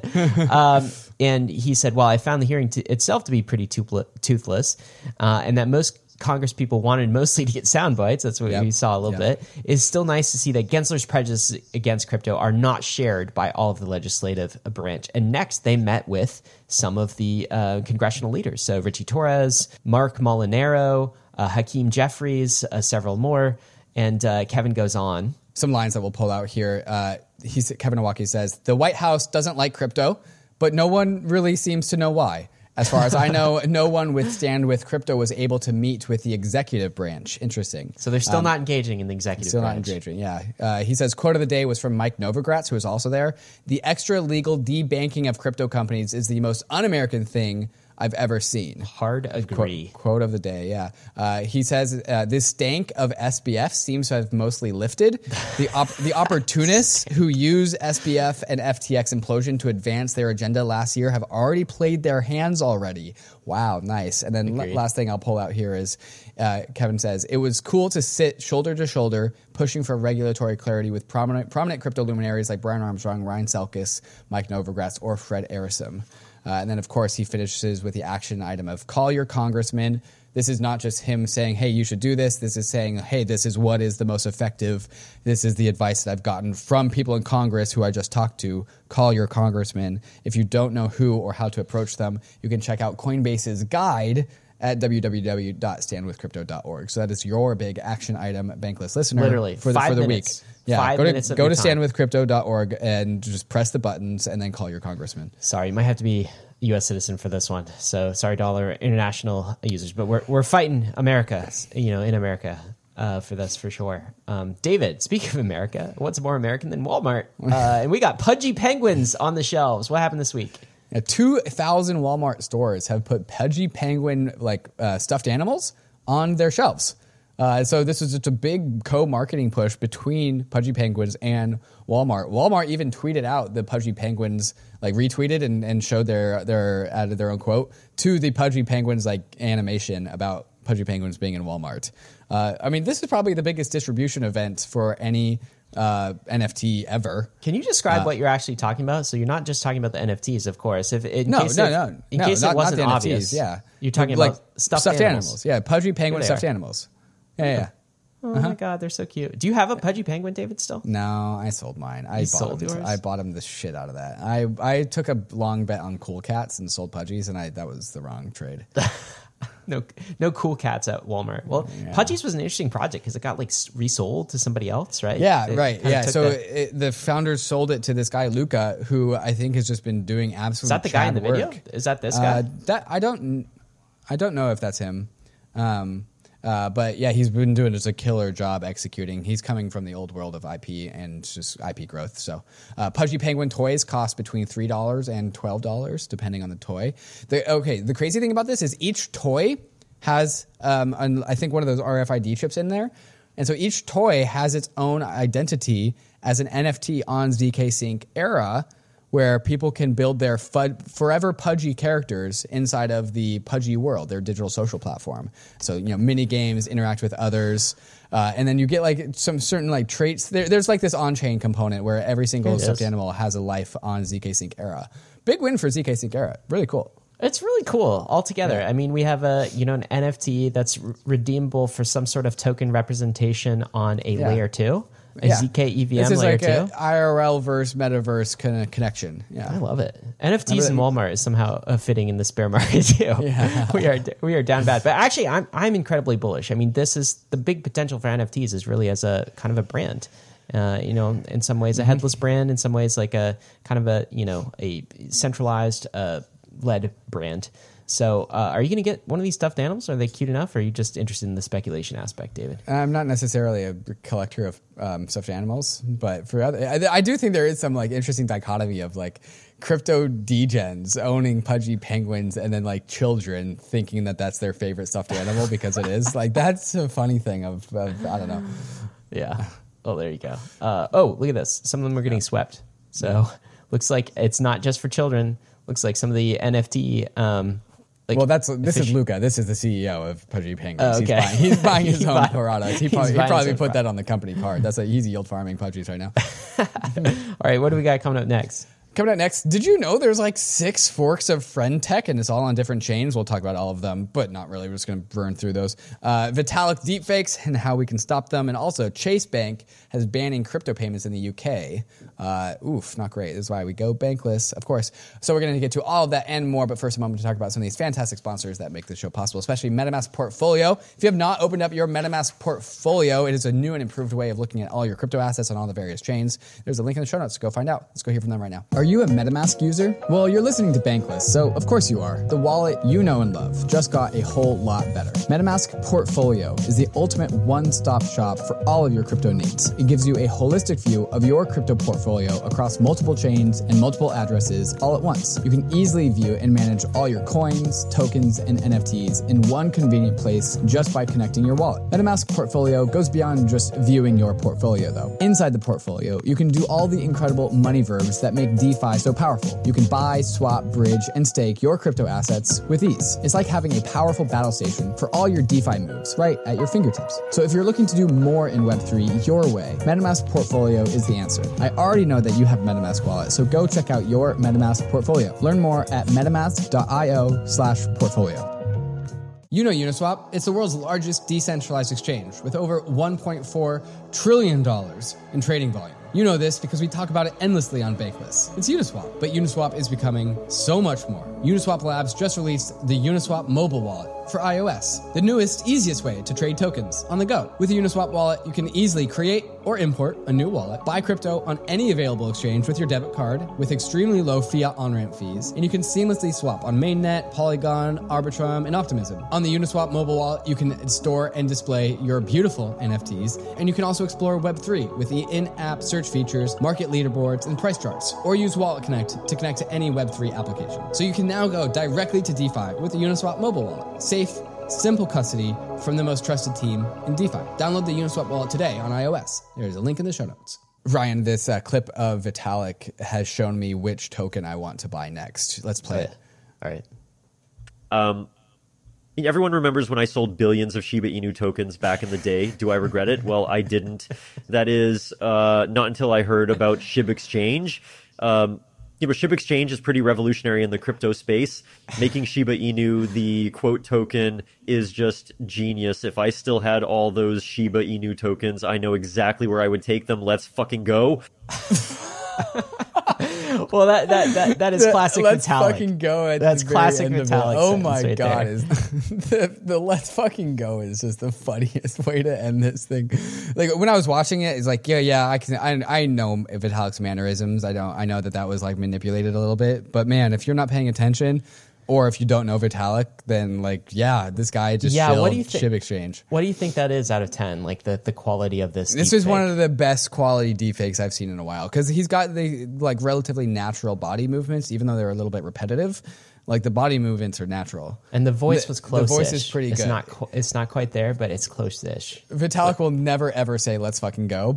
Speaker 2: And he said, well, I found the hearing itself to be pretty toothless, and that most Congress people wanted mostly to get sound bites. That's what we saw a little bit. It's still nice to see that Gensler's prejudices against crypto are not shared by all of the legislative branch. And next, they met with some of the congressional leaders. So Richie Torres, Mark Molinaro, Hakeem Jeffries, several more. And Kevin goes on.
Speaker 1: Some lines that we'll pull out here. Kevin Owocki says, the White House doesn't like crypto, but no one really seems to know why. As far as I know, no one with Stand With Crypto was able to meet with the executive branch. Interesting.
Speaker 2: So they're still not engaging in the executive branch.
Speaker 1: Still not engaging, yeah. He says, quote of the day was from Mike Novogratz, who was also there. The extra legal debanking of crypto companies is the most un-American thing I've ever seen.
Speaker 2: Hard agree.
Speaker 1: Quote of the day, yeah. He says, this stank of SBF seems to have mostly lifted. The opportunists who use SBF and FTX implosion to advance their agenda last year have already played their hands already. Wow, nice. And then last thing I'll pull out here is, Kevin says, it was cool to sit shoulder to shoulder pushing for regulatory clarity with prominent crypto luminaries like Brian Armstrong, Ryan Selkis, Mike Novogratz, or Fred Arison. And then, of course, he finishes with the action item of call your congressman. This is not just him saying, hey, you should do this. This is saying, hey, this is what is the most effective. This is the advice that I've gotten from people in Congress who I just talked to. Call your congressman. If you don't know who or how to approach them, you can check out Coinbase's guide at www.standwithcrypto.org. So that is your big action item, Bankless listener.
Speaker 2: Literally,
Speaker 1: for the
Speaker 2: 5
Speaker 1: week.
Speaker 2: minutes.
Speaker 1: Yeah,
Speaker 2: 5 minutes of
Speaker 1: go
Speaker 2: your
Speaker 1: to
Speaker 2: time.
Speaker 1: standwithcrypto.org and just press the buttons and then call your congressman.
Speaker 2: Sorry, you might have to be a U.S. citizen for this one. So sorry to all our international users, but we're fighting America, in America for this for sure. David, speaking of America, what's more American than Walmart? And we got Pudgy Penguins on the shelves. What happened this week?
Speaker 1: 2,000 Walmart stores have put Pudgy Penguin stuffed animals on their shelves. So this is just a big co-marketing push between Pudgy Penguins and Walmart. Walmart even tweeted out the Pudgy Penguins, retweeted and showed added their own quote to the Pudgy Penguins animation about Pudgy Penguins being in Walmart. This is probably the biggest distribution event for any NFT ever.
Speaker 2: Can you describe what you're actually talking about? So you're not just talking about the NFTs, of course. In case
Speaker 1: not
Speaker 2: it wasn't
Speaker 1: the
Speaker 2: obvious,
Speaker 1: NFTs, yeah,
Speaker 2: you're talking about stuffed animals.
Speaker 1: Yeah, Pudgy Penguin stuffed animals. Yeah.
Speaker 2: Oh my God, they're so cute. Do you have a Pudgy Penguin, David, still?
Speaker 1: No, I sold mine. I bought him the shit out of that. I took a long bet on Cool Cats and sold Pudgies, and that was the wrong trade.
Speaker 2: No Cool Cats at Walmart. Well, yeah. Pudgies was an interesting project because it got resold to somebody else, right?
Speaker 1: Yeah, right. Yeah. So the founders sold it to this guy Luca, who I think has just been doing absolute.
Speaker 2: Is that the guy in the video? Is that this guy?
Speaker 1: I don't know if that's him. But yeah, he's been doing just a killer job executing. He's coming from the old world of IP and just IP growth. So Pudgy Penguin toys cost between $3 and $12, depending on the toy. The crazy thing about this is each toy has, I think, one of those RFID chips in there. And so each toy has its own identity as an NFT on ZK Sync Era, where people can build their forever Pudgy characters inside of the Pudgy world, their digital social platform. So, mini games, interact with others, and then you get some certain traits. There's this on-chain component where every single stuffed animal has a life on ZK Sync Era. Big win for ZK Sync Era. Really cool.
Speaker 2: It's really cool altogether. Yeah. We have an NFT that's redeemable for some sort of token representation on a layer 2. ZK EVM
Speaker 1: this is
Speaker 2: layer
Speaker 1: 2.
Speaker 2: An
Speaker 1: IRL verse metaverse kind of connection. Yeah,
Speaker 2: I love it. NFTs in Walmart is somehow fitting in this bear market too. Yeah. we are down bad, but actually, I'm incredibly bullish. This is the big potential for NFTs is really as a kind of a brand. In some ways a headless brand, in some ways a kind of a centralized led brand. So are you going to get one of these stuffed animals? Are they cute enough? Or are you just interested in the speculation aspect, David?
Speaker 1: I'm not necessarily a collector of stuffed animals, but for I do think there is some interesting dichotomy of crypto degens owning Pudgy Penguins and then children thinking that that's their favorite stuffed animal because it is. That's a funny thing of I don't know.
Speaker 2: Yeah. Oh, there you go. Look at this. Some of them are getting swept. So looks like it's not just for children. Looks like some of the NFT
Speaker 1: this is Luca. This is the CEO of Pudgy Penguins.
Speaker 2: Oh, okay.
Speaker 1: He's buying his own products. He probably put that on the company card. He's yield farming Pudgies right now.
Speaker 2: All right, what do we got coming up next?
Speaker 1: Coming up next, did you know there's 6 forks of Friend Tech and it's all on different chains? We'll talk about all of them, but not really. We're just going to burn through those. Vitalik deepfakes and how we can stop them. And also Chase Bank has banning crypto payments in the UK. Not great. This is why we go bankless, of course. So we're going to get to all of that and more, but first a moment to talk about some of these fantastic sponsors that make this show possible, especially MetaMask Portfolio. If you have not opened up your MetaMask Portfolio, it is a new and improved way of looking at all your crypto assets on all the various chains. There's a link in the show notes. Go find out. Let's go hear from them right now. Are you a MetaMask user? Well, you're listening to Bankless, so of course you are. The wallet you know and love just got a whole lot better. MetaMask Portfolio is the ultimate one-stop shop for all of your crypto needs. It gives you a holistic view of your crypto portfolio across multiple chains and multiple addresses all at once. You can easily view and manage all your coins, tokens, and NFTs in one convenient place just by connecting your wallet. MetaMask Portfolio goes beyond just viewing your portfolio, though. Inside the portfolio, you can do all the incredible money verbs that make DeFi so powerful. You can buy, swap, bridge, and stake your crypto assets with ease. It's like having a powerful battle station for all your DeFi moves right at your fingertips. So if you're looking to do more in Web3 your way, MetaMask Portfolio is the answer. I already know that you have MetaMask wallet, so go check out your MetaMask Portfolio. Learn more at metamask.io/portfolio. You know Uniswap. It's the world's largest decentralized exchange with over $1.4 trillion in trading volume. You know this because we talk about it endlessly on Bankless. It's Uniswap, but Uniswap is becoming so much more. Uniswap Labs just released the Uniswap mobile wallet for iOS, the newest, easiest way to trade tokens on the go. With the Uniswap wallet, you can easily create or import a new wallet, buy crypto on any available exchange with your debit card with extremely low fiat on-ramp fees, and you can seamlessly swap on Mainnet, Polygon, Arbitrum, and Optimism. On the Uniswap mobile wallet, you can store and display your beautiful NFTs, and you can also explore Web3 with the in-app search features, market leaderboards, and price charts, or use Wallet Connect to connect to any Web3 application. So you can now go directly to DeFi with the Uniswap mobile wallet. Safe, simple custody from the most trusted team in DeFi. Download the Uniswap wallet today on iOS. There's a link in the show notes. Ryan, this clip of Vitalik has shown me which token I want to buy next. Let's play it.
Speaker 2: All right.
Speaker 8: Everyone remembers when I sold billions of Shiba Inu tokens back in the day. Do I regret it? Well, I didn't. That is not until I heard about SHIB Exchange. SHIB Exchange is pretty revolutionary in the crypto space. Making Shiba Inu the quote token is just genius. If I still had all those Shiba Inu tokens, I know exactly where I would take them. Let's fucking go.
Speaker 2: Well, that is classic
Speaker 1: let's
Speaker 2: Vitalik.
Speaker 1: Fucking go.
Speaker 2: That's classic Vitalik.
Speaker 1: Oh my
Speaker 2: right
Speaker 1: god!
Speaker 2: there.
Speaker 1: Is the let's fucking go is just the funniest way to end this thing. Like when I was watching it, it's like yeah, I know Vitalik's mannerisms. I know that was like manipulated a little bit. But man, if you're not paying attention, or if you don't know Vitalik, then this guy just
Speaker 2: what do you
Speaker 1: SHIB Exchange.
Speaker 2: What do you think that is out of 10? Like the quality of this?
Speaker 1: This is one of the best quality deepfakes I've seen in a while because he's got the relatively natural body movements, even though they're a little bit repetitive. Like the body movements are natural,
Speaker 2: and the voice was close.
Speaker 1: The voice is pretty good.
Speaker 2: It's not quite there, but it's close-ish.
Speaker 1: Vitalik will never ever say "Let's fucking go,"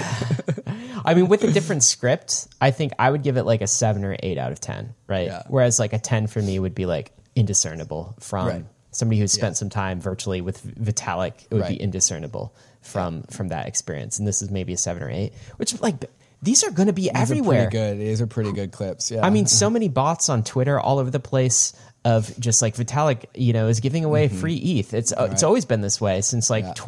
Speaker 1: but
Speaker 2: I mean, with a different script, I think I would give it like a 7 or 8 out of 10, right?
Speaker 1: Yeah.
Speaker 2: Whereas like a 10 for me would be like indiscernible from
Speaker 1: Right.
Speaker 2: somebody who's spent some time virtually with Vitalik. It would be indiscernible from that experience, and this is maybe a 7 or 8, which like. These are going to be everywhere.
Speaker 1: These are pretty good clips. Yeah.
Speaker 2: I mean, so many bots on Twitter all over the place of just like Vitalik, is giving away free ETH. It's always been this way since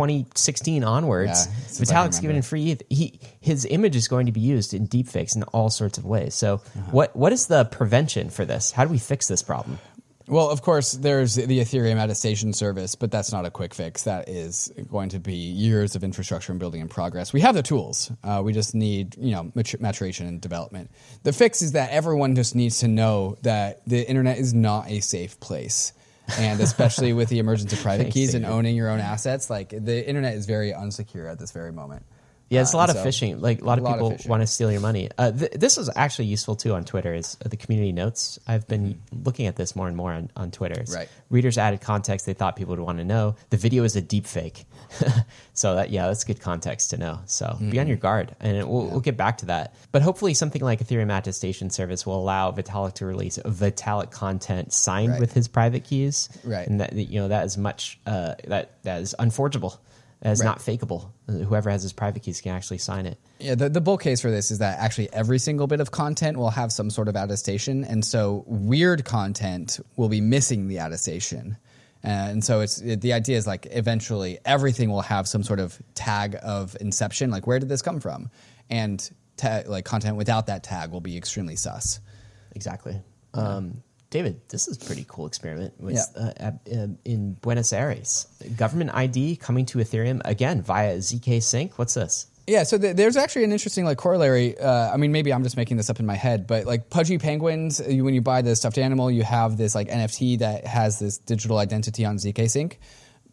Speaker 2: 2016 onwards.
Speaker 1: Yeah, since I
Speaker 2: Vitalik's
Speaker 1: remember.
Speaker 2: giving free ETH. His image is going to be used in deepfakes in all sorts of ways. So what is the prevention for this? How do we fix this problem?
Speaker 1: Well, of course, there's the Ethereum attestation service, but that's not a quick fix. That is going to be years of infrastructure and building in progress. We have the tools. We just need, maturation and development. The fix is that everyone just needs to know that the internet is not a safe place. And especially with the emergence of private keys and owning your own assets, like the internet is very unsecure at this very moment.
Speaker 2: Yeah, it's a lot of phishing. Like a lot of people want to steal your money. This is actually useful too on Twitter. Is the community notes? I've been looking at this more and more on Twitter.
Speaker 1: Right.
Speaker 2: Readers added context they thought people would want to know. The video is a deep fake, so that's good context to know. So be on your guard, and we'll get back to that. But hopefully, something like Ethereum attestation service will allow Vitalik to release Vitalik content signed with his private keys.
Speaker 1: Right.
Speaker 2: And that is much that is unforgeable. As not fakeable. Whoever has his private keys can actually sign it.
Speaker 1: Yeah, the bull case for this is that actually every single bit of content will have some sort of attestation, and so weird content will be missing the attestation. And so the idea is like eventually everything will have some sort of tag of inception, like where did this come from? And content without that tag will be extremely sus.
Speaker 2: Exactly. David, this is a pretty cool experiment in Buenos Aires. Government ID coming to Ethereum, again, via ZK Sync. What's this?
Speaker 1: Yeah, so there's actually an interesting corollary. Maybe I'm just making this up in my head, but like Pudgy Penguins, when you buy the stuffed animal, you have this NFT that has this digital identity on ZK Sync.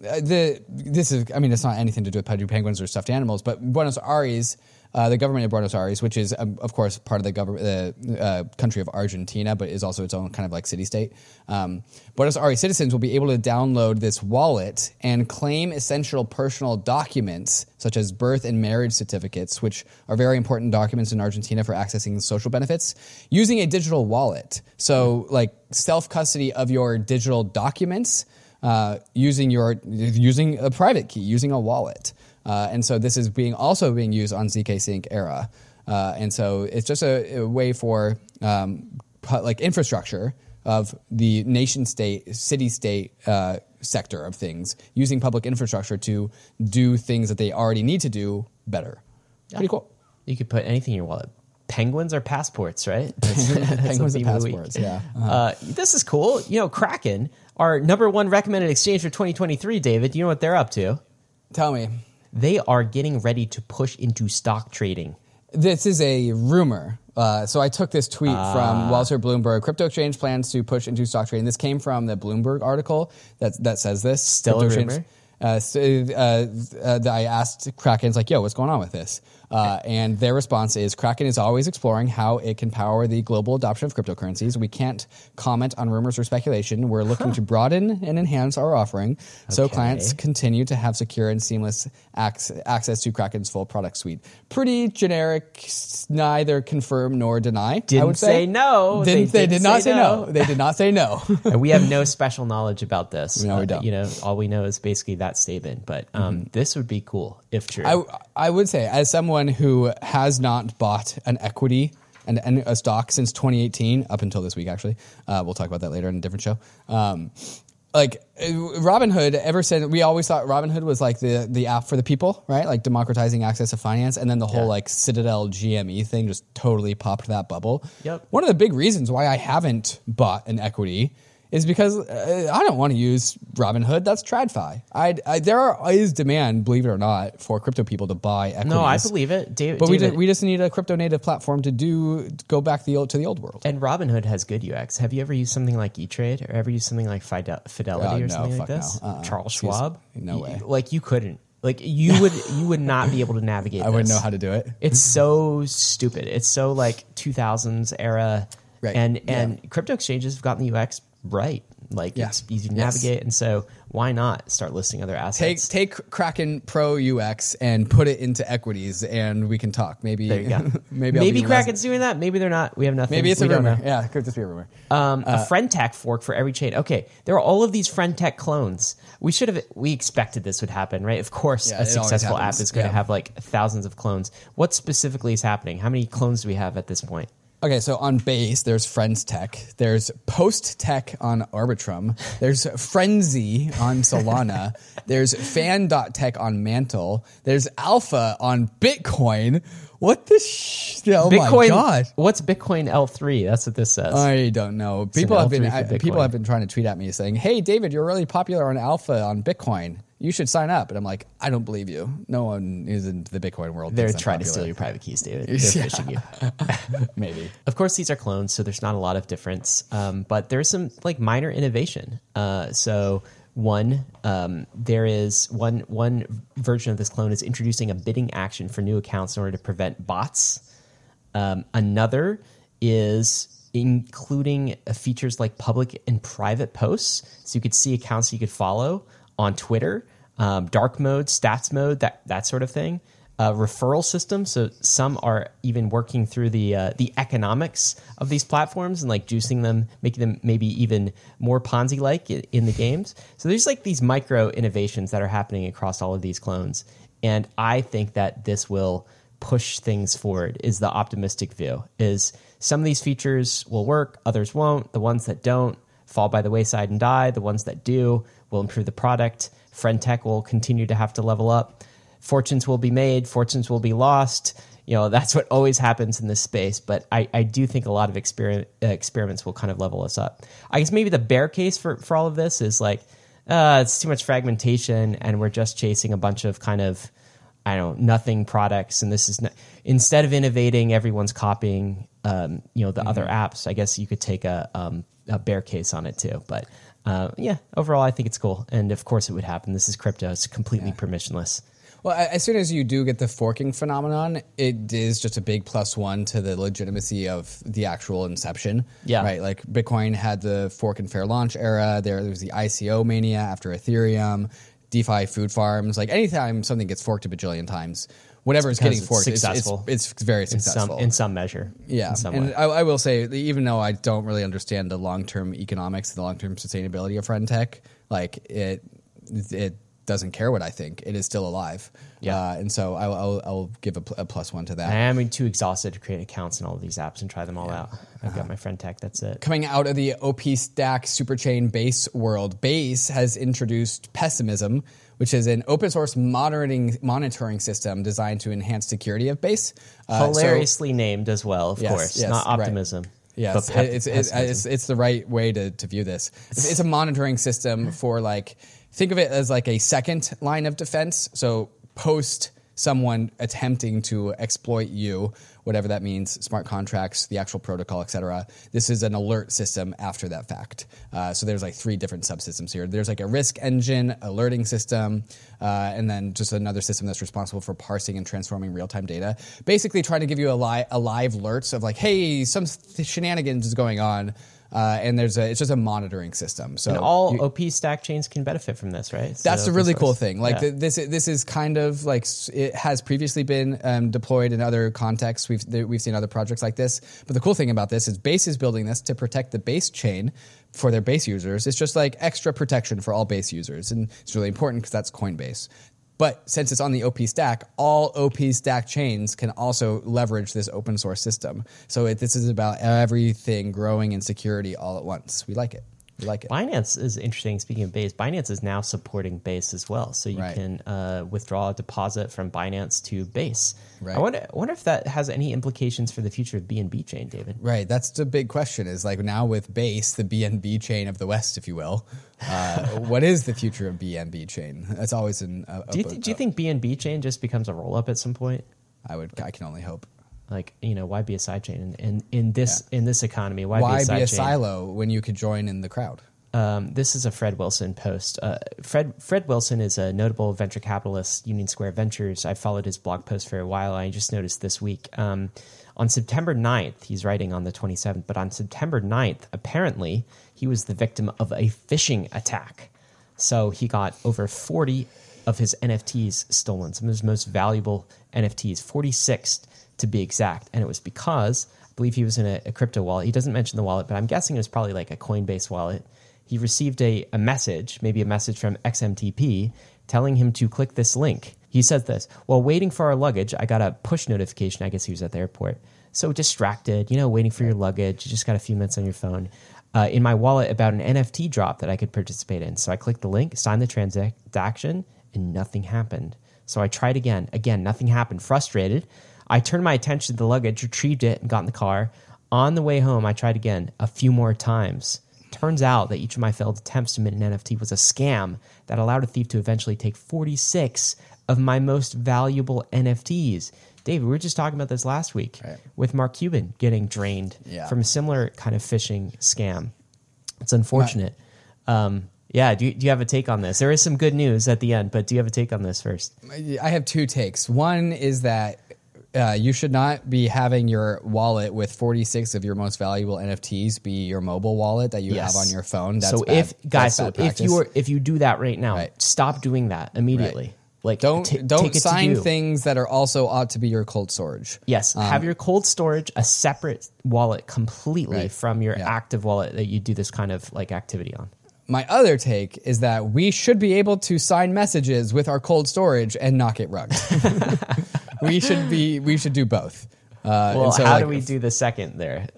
Speaker 1: It's not anything to do with Pudgy Penguins or stuffed animals, but Buenos Aires, the government of Buenos Aires, which is of course part of the country of Argentina, but is also its own kind of like city-state. Buenos Aires citizens will be able to download this wallet and claim essential personal documents such as birth and marriage certificates, which are very important documents in Argentina for accessing social benefits, using a digital wallet. So like self-custody of your digital documents, using a private key, using a wallet. And so this is also being used on ZK Sync Era. And so it's just a way for infrastructure of the nation-state, city-state sector of things, using public infrastructure to do things that they already need to do better. Yeah. Pretty cool.
Speaker 2: You could put anything in your wallet. penguins are passports, right?
Speaker 1: Penguins are passports, yeah.
Speaker 2: This is cool. Kraken, our number one recommended exchange for 2023, David, you know what they're up to?
Speaker 1: Tell me.
Speaker 2: They are getting ready to push into stock trading.
Speaker 1: This is a rumor. So I took this tweet from Walter Bloomberg. Crypto exchange plans to push into stock trading. This came from the Bloomberg article that says this.
Speaker 2: Still a rumor?
Speaker 1: I asked Kraken's like, yo, what's going on with this? And their response is Kraken is always exploring how it can power the global adoption of cryptocurrencies. We can't comment on rumors or speculation. We're looking to broaden and enhance our offering so clients continue to have secure and seamless access to Kraken's full product suite. Pretty generic, neither confirm nor deny.
Speaker 2: Didn't
Speaker 1: I would say
Speaker 2: no.
Speaker 1: They did not say no. They did not say no.
Speaker 2: And we have no special knowledge about this.
Speaker 1: No, we don't.
Speaker 2: All we know is basically that statement. But this would be cool if true.
Speaker 1: I would say, as someone who has not bought an equity and a stock since 2018, up until this week, actually, we'll talk about that later in a different show. Robinhood, ever since we always thought Robinhood was like the app for the people, right? Like democratizing access to finance, and then the whole like Citadel GME thing just totally popped that bubble.
Speaker 2: Yep.
Speaker 1: One of the big reasons why I haven't bought an equity is because I don't want to use Robinhood. That's TradFi. There is demand, believe it or not, for crypto people to buy equities.
Speaker 2: No, I believe it, David.
Speaker 1: But we just need a crypto native platform to go back to the old world.
Speaker 2: And Robinhood has good UX. Have you ever used something like E-Trade, or ever used something like Fidelity or something like this?
Speaker 1: No.
Speaker 2: Charles Schwab?
Speaker 1: No way.
Speaker 2: Like you couldn't. Like you would not be able to navigate.
Speaker 1: I wouldn't know how to do it.
Speaker 2: It's so stupid. It's so like 2000s era,
Speaker 1: right?
Speaker 2: And crypto exchanges have gotten the UX right. Like it's easy to navigate, and so why not start listing other assets?
Speaker 1: Take Kraken Pro UX and put it into equities, and we can talk. Maybe
Speaker 2: there you go.
Speaker 1: maybe
Speaker 2: Kraken's doing that. Maybe they're not. We have nothing.
Speaker 1: Maybe it's a rumor. Yeah, it could just be a rumor.
Speaker 2: A Friendtech fork for every chain. Okay, there are all of these Friendtech clones. We expected this would happen, right? Of course, a successful app is going to have like thousands of clones. What specifically is happening? How many clones do we have at this point?
Speaker 1: Okay, so on Base, there's FriendsTech, there's PostTech on Arbitrum, there's Frenzy on Solana, there's Fan.tech on Mantle, there's Alpha on Bitcoin. What the oh
Speaker 2: Bitcoin,
Speaker 1: my god!
Speaker 2: What's Bitcoin L3? That's what this says.
Speaker 1: I don't know. People have been trying to tweet at me saying, "Hey, David, you're really popular on Alpha on Bitcoin. You should sign up." And I'm like, I don't believe you. No one is in the Bitcoin world.
Speaker 2: They're trying to steal your private keys, David. They're phishing you.
Speaker 1: Maybe.
Speaker 2: Of course, these are clones, so there's not a lot of difference. But there's some like minor innovation. There is one version of this clone is introducing a bidding action for new accounts in order to prevent bots. Another is including features like public and private posts, so you could see accounts you could follow on Twitter, dark mode, stats mode, that sort of thing. Referral system, so some are even working through the economics of these platforms and like juicing them, making them maybe even more Ponzi-like in the games. So there's like these micro innovations that are happening across all of these clones, and I think that this will push things forward. Is the optimistic view? Is some of these features will work, others won't. The ones that don't fall by the wayside and die. The ones that do will improve the product. Friendtech will continue to have to level up. Fortunes will be made, fortunes will be lost. That's what always happens in this space. But I do think a lot of experiments will kind of level us up. I guess maybe the bear case for all of this is like, it's too much fragmentation and we're just chasing a bunch of kind of, nothing products. And this is instead of innovating, everyone's copying, the other apps. I guess you could take a bear case on it too. But overall, I think it's cool. And of course it would happen. This is crypto. It's completely permissionless.
Speaker 1: Well, as soon as you do get the forking phenomenon, it is just a big +1 to the legitimacy of the actual inception.
Speaker 2: Yeah.
Speaker 1: Right? Like Bitcoin had the fork and fair launch era. There was the ICO mania after Ethereum, DeFi food farms. Like anytime something gets forked a bajillion times, whatever is getting forked, it's very successful.
Speaker 2: In some measure.
Speaker 1: Yeah. And I will say, even though I don't really understand the long-term economics and the long-term sustainability of Friendtech, like it doesn't care what I think. It is still alive.
Speaker 2: Yeah.
Speaker 1: And so I'll give a +1 to that.
Speaker 2: I am too exhausted to create accounts in all of these apps and try them all out. I've got my friend Tech. That's it.
Speaker 1: Coming out of the OP Stack Superchain Base world, Base has introduced Pessimism, which is an open source monitoring system designed to enhance security of Base.
Speaker 2: Hilariously named as well, of course.
Speaker 1: Yes,
Speaker 2: Not optimism.
Speaker 1: Right. Yes, it's the right way to view this. It's a monitoring system for think of it as like a second line of defense. So post someone attempting to exploit you, whatever that means, smart contracts, the actual protocol, etc. This is an alert system after that fact. So there's 3 different subsystems here. There's a risk engine, alerting system, and then just another system that's responsible for parsing and transforming real-time data. Basically trying to give you a live alerts of hey, some shenanigans is going on. And it's just a monitoring system. So
Speaker 2: and all OP Stack chains can benefit from this, right?
Speaker 1: That's the really cool thing. This is kind of it has previously been deployed in other contexts. We've seen other projects like this. But the cool thing about this is Base is building this to protect the Base chain for their Base users. It's just extra protection for all Base users, and it's really important because that's Coinbase. But since it's on the OP Stack, all OP Stack chains can also leverage this open source system. So this is about everything growing in security all at once. We like it.
Speaker 2: Binance is interesting. Speaking of Base, Binance is now supporting Base as well. So you can withdraw a deposit from Binance to Base. Right. I wonder if that has any implications for the future of BNB chain, David.
Speaker 1: Right. That's the big question is now with Base, the BNB chain of the West, if you will, what is the future of BNB chain? That's always do
Speaker 2: you think BNB chain just becomes a roll-up at some point?
Speaker 1: I can only hope.
Speaker 2: Why be a sidechain in this economy? Why be a
Speaker 1: silo when you could join in the crowd?
Speaker 2: This is a Fred Wilson post. Fred Wilson is a notable venture capitalist, Union Square Ventures. I followed his blog post for a while. I just noticed this week. On September 9th, he's writing on the 27th, but on September 9th, apparently, he was the victim of a phishing attack. So he got over 40 of his NFTs stolen, some of his most valuable NFTs, 46 to be exact. And it was because I believe he was in a crypto wallet. He doesn't mention the wallet, but I'm guessing it was probably a Coinbase wallet. He received a message, maybe a message from XMTP, telling him to click this link. He says this, while waiting for our luggage, I got a push notification. I guess he was at the airport. So distracted, waiting for your luggage. You just got a few minutes on your phone. In my wallet about an NFT drop that I could participate in. So I clicked the link, signed the transaction, and nothing happened. So I tried again. Again, nothing happened. Frustrated, I turned my attention to the luggage, retrieved it, and got in the car. On the way home, I tried again a few more times. Turns out that each of my failed attempts to mint an NFT was a scam that allowed a thief to eventually take 46 of my most valuable NFTs. David, we were just talking about this last week with Mark Cuban getting drained from a similar kind of phishing scam. It's unfortunate. Do you have a take on this? There is some good news at the end, but do you have a take on this first?
Speaker 1: I have 2 takes. One is that you should not be having your wallet with 46 of your most valuable NFTs be your mobile wallet that you have on your phone. That's
Speaker 2: if you do that right now, stop doing that immediately.
Speaker 1: Don't sign things that are also ought to be your cold storage.
Speaker 2: Yes, have your cold storage a separate wallet completely from your active wallet that you do this kind of activity on.
Speaker 1: My other take is that we should be able to sign messages with our cold storage and not get rugged. We should do both.
Speaker 2: How do we do the second there?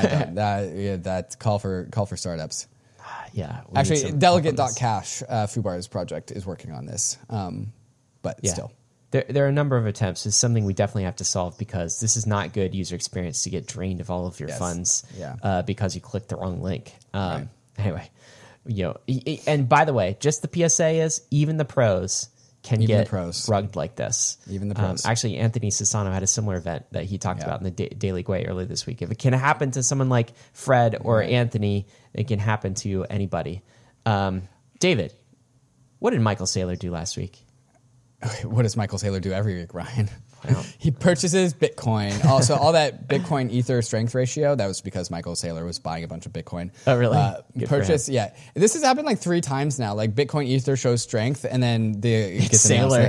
Speaker 1: That's call for startups. Actually, Delegate.cash, Fubar's project, is working on this. But still.
Speaker 2: There are a number of attempts. It's something we definitely have to solve because this is not good user experience to get drained of all of your funds because you clicked the wrong link. Anyway, and by the way, just the PSA is even the pros can get rugged like this.
Speaker 1: Even the pros.
Speaker 2: Actually, Anthony Sassano had a similar event that he talked about in the Daily Gwei earlier this week. If it can happen to someone like Fred or Anthony, it can happen to anybody. David, what did Michael Saylor do last week?
Speaker 1: What does Michael Saylor do every week, Ryan? Wow. He purchases Bitcoin. Also, all that Bitcoin Ether strength ratio, that was because Michael Saylor was buying a bunch of Bitcoin.
Speaker 2: Oh, really?
Speaker 1: This has happened 3 times now. Bitcoin Ether shows strength, and then it was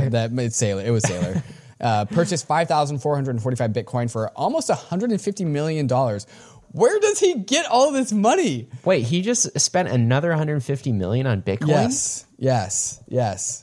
Speaker 1: Saylor. Purchased 5,445 Bitcoin for almost $150 million. Where does he get all this money?
Speaker 2: Wait, he just spent another $150 million on Bitcoin?
Speaker 1: Yes.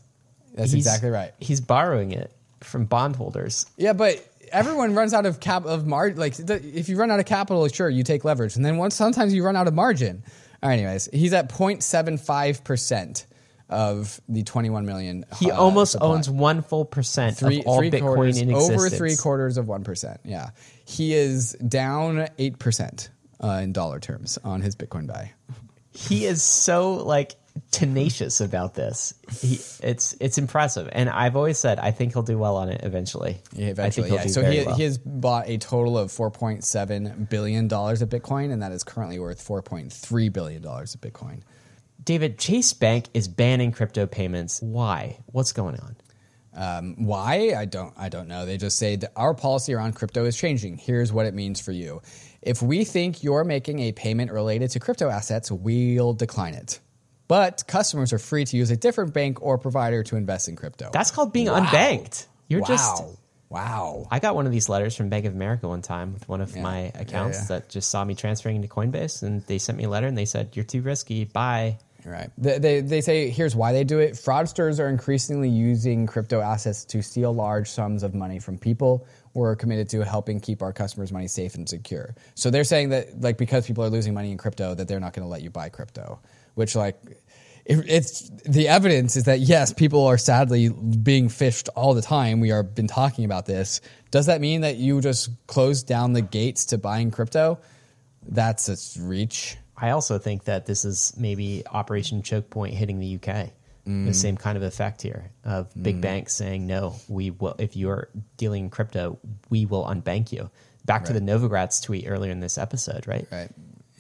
Speaker 1: That's exactly right.
Speaker 2: He's borrowing it from bondholders.
Speaker 1: Yeah, but everyone runs out of margin. Like, if you run out of capital, sure, you take leverage. And then sometimes you run out of margin. All right, anyways, he's at 0.75% of the 21 million.
Speaker 2: He almost
Speaker 1: supply.
Speaker 2: owns 1 full % of all Bitcoin in existence.
Speaker 1: Over 3/4 of 1%. Yeah. He is down 8% in dollar terms on his Bitcoin buy.
Speaker 2: He is so like tenacious about this. It's impressive. And I've always said I think he'll do well on it eventually.
Speaker 1: Yeah, eventually,
Speaker 2: I think
Speaker 1: So
Speaker 2: he
Speaker 1: has bought a total of $4.7 billion of Bitcoin, and that is currently worth $4.3 billion of Bitcoin.
Speaker 2: David, Chase Bank is banning crypto payments. Why? What's going on?
Speaker 1: Why? I don't know. They just say that our policy around crypto is changing. Here's what it means for you. If we think you're making a payment related to crypto assets, we'll decline it. But customers are free to use a different bank or provider to invest in crypto.
Speaker 2: That's called being unbanked.
Speaker 1: Wow.
Speaker 2: I got one of these letters from Bank of America one time with one of my accounts that just saw me transferring into Coinbase, and they sent me a letter and they said, "You're too risky. Bye."
Speaker 1: Right. They say here's why they do it. Fraudsters are increasingly using crypto assets to steal large sums of money from people. We're committed to helping keep our customers' money safe and secure. So they're saying that like because people are losing money in crypto, that they're not going to let you buy crypto. Which like it's the evidence is that yes, people are sadly being phished all the time. We have been talking about this. Does that mean that you just close down the gates to buying crypto? That's a reach.
Speaker 2: I also think that this is maybe Operation Choke Point hitting the UK. The same kind of effect here of big banks saying, no, we will, if you're dealing in crypto, we will unbank you. Back to the Novogratz tweet earlier in this episode, right?
Speaker 1: Right.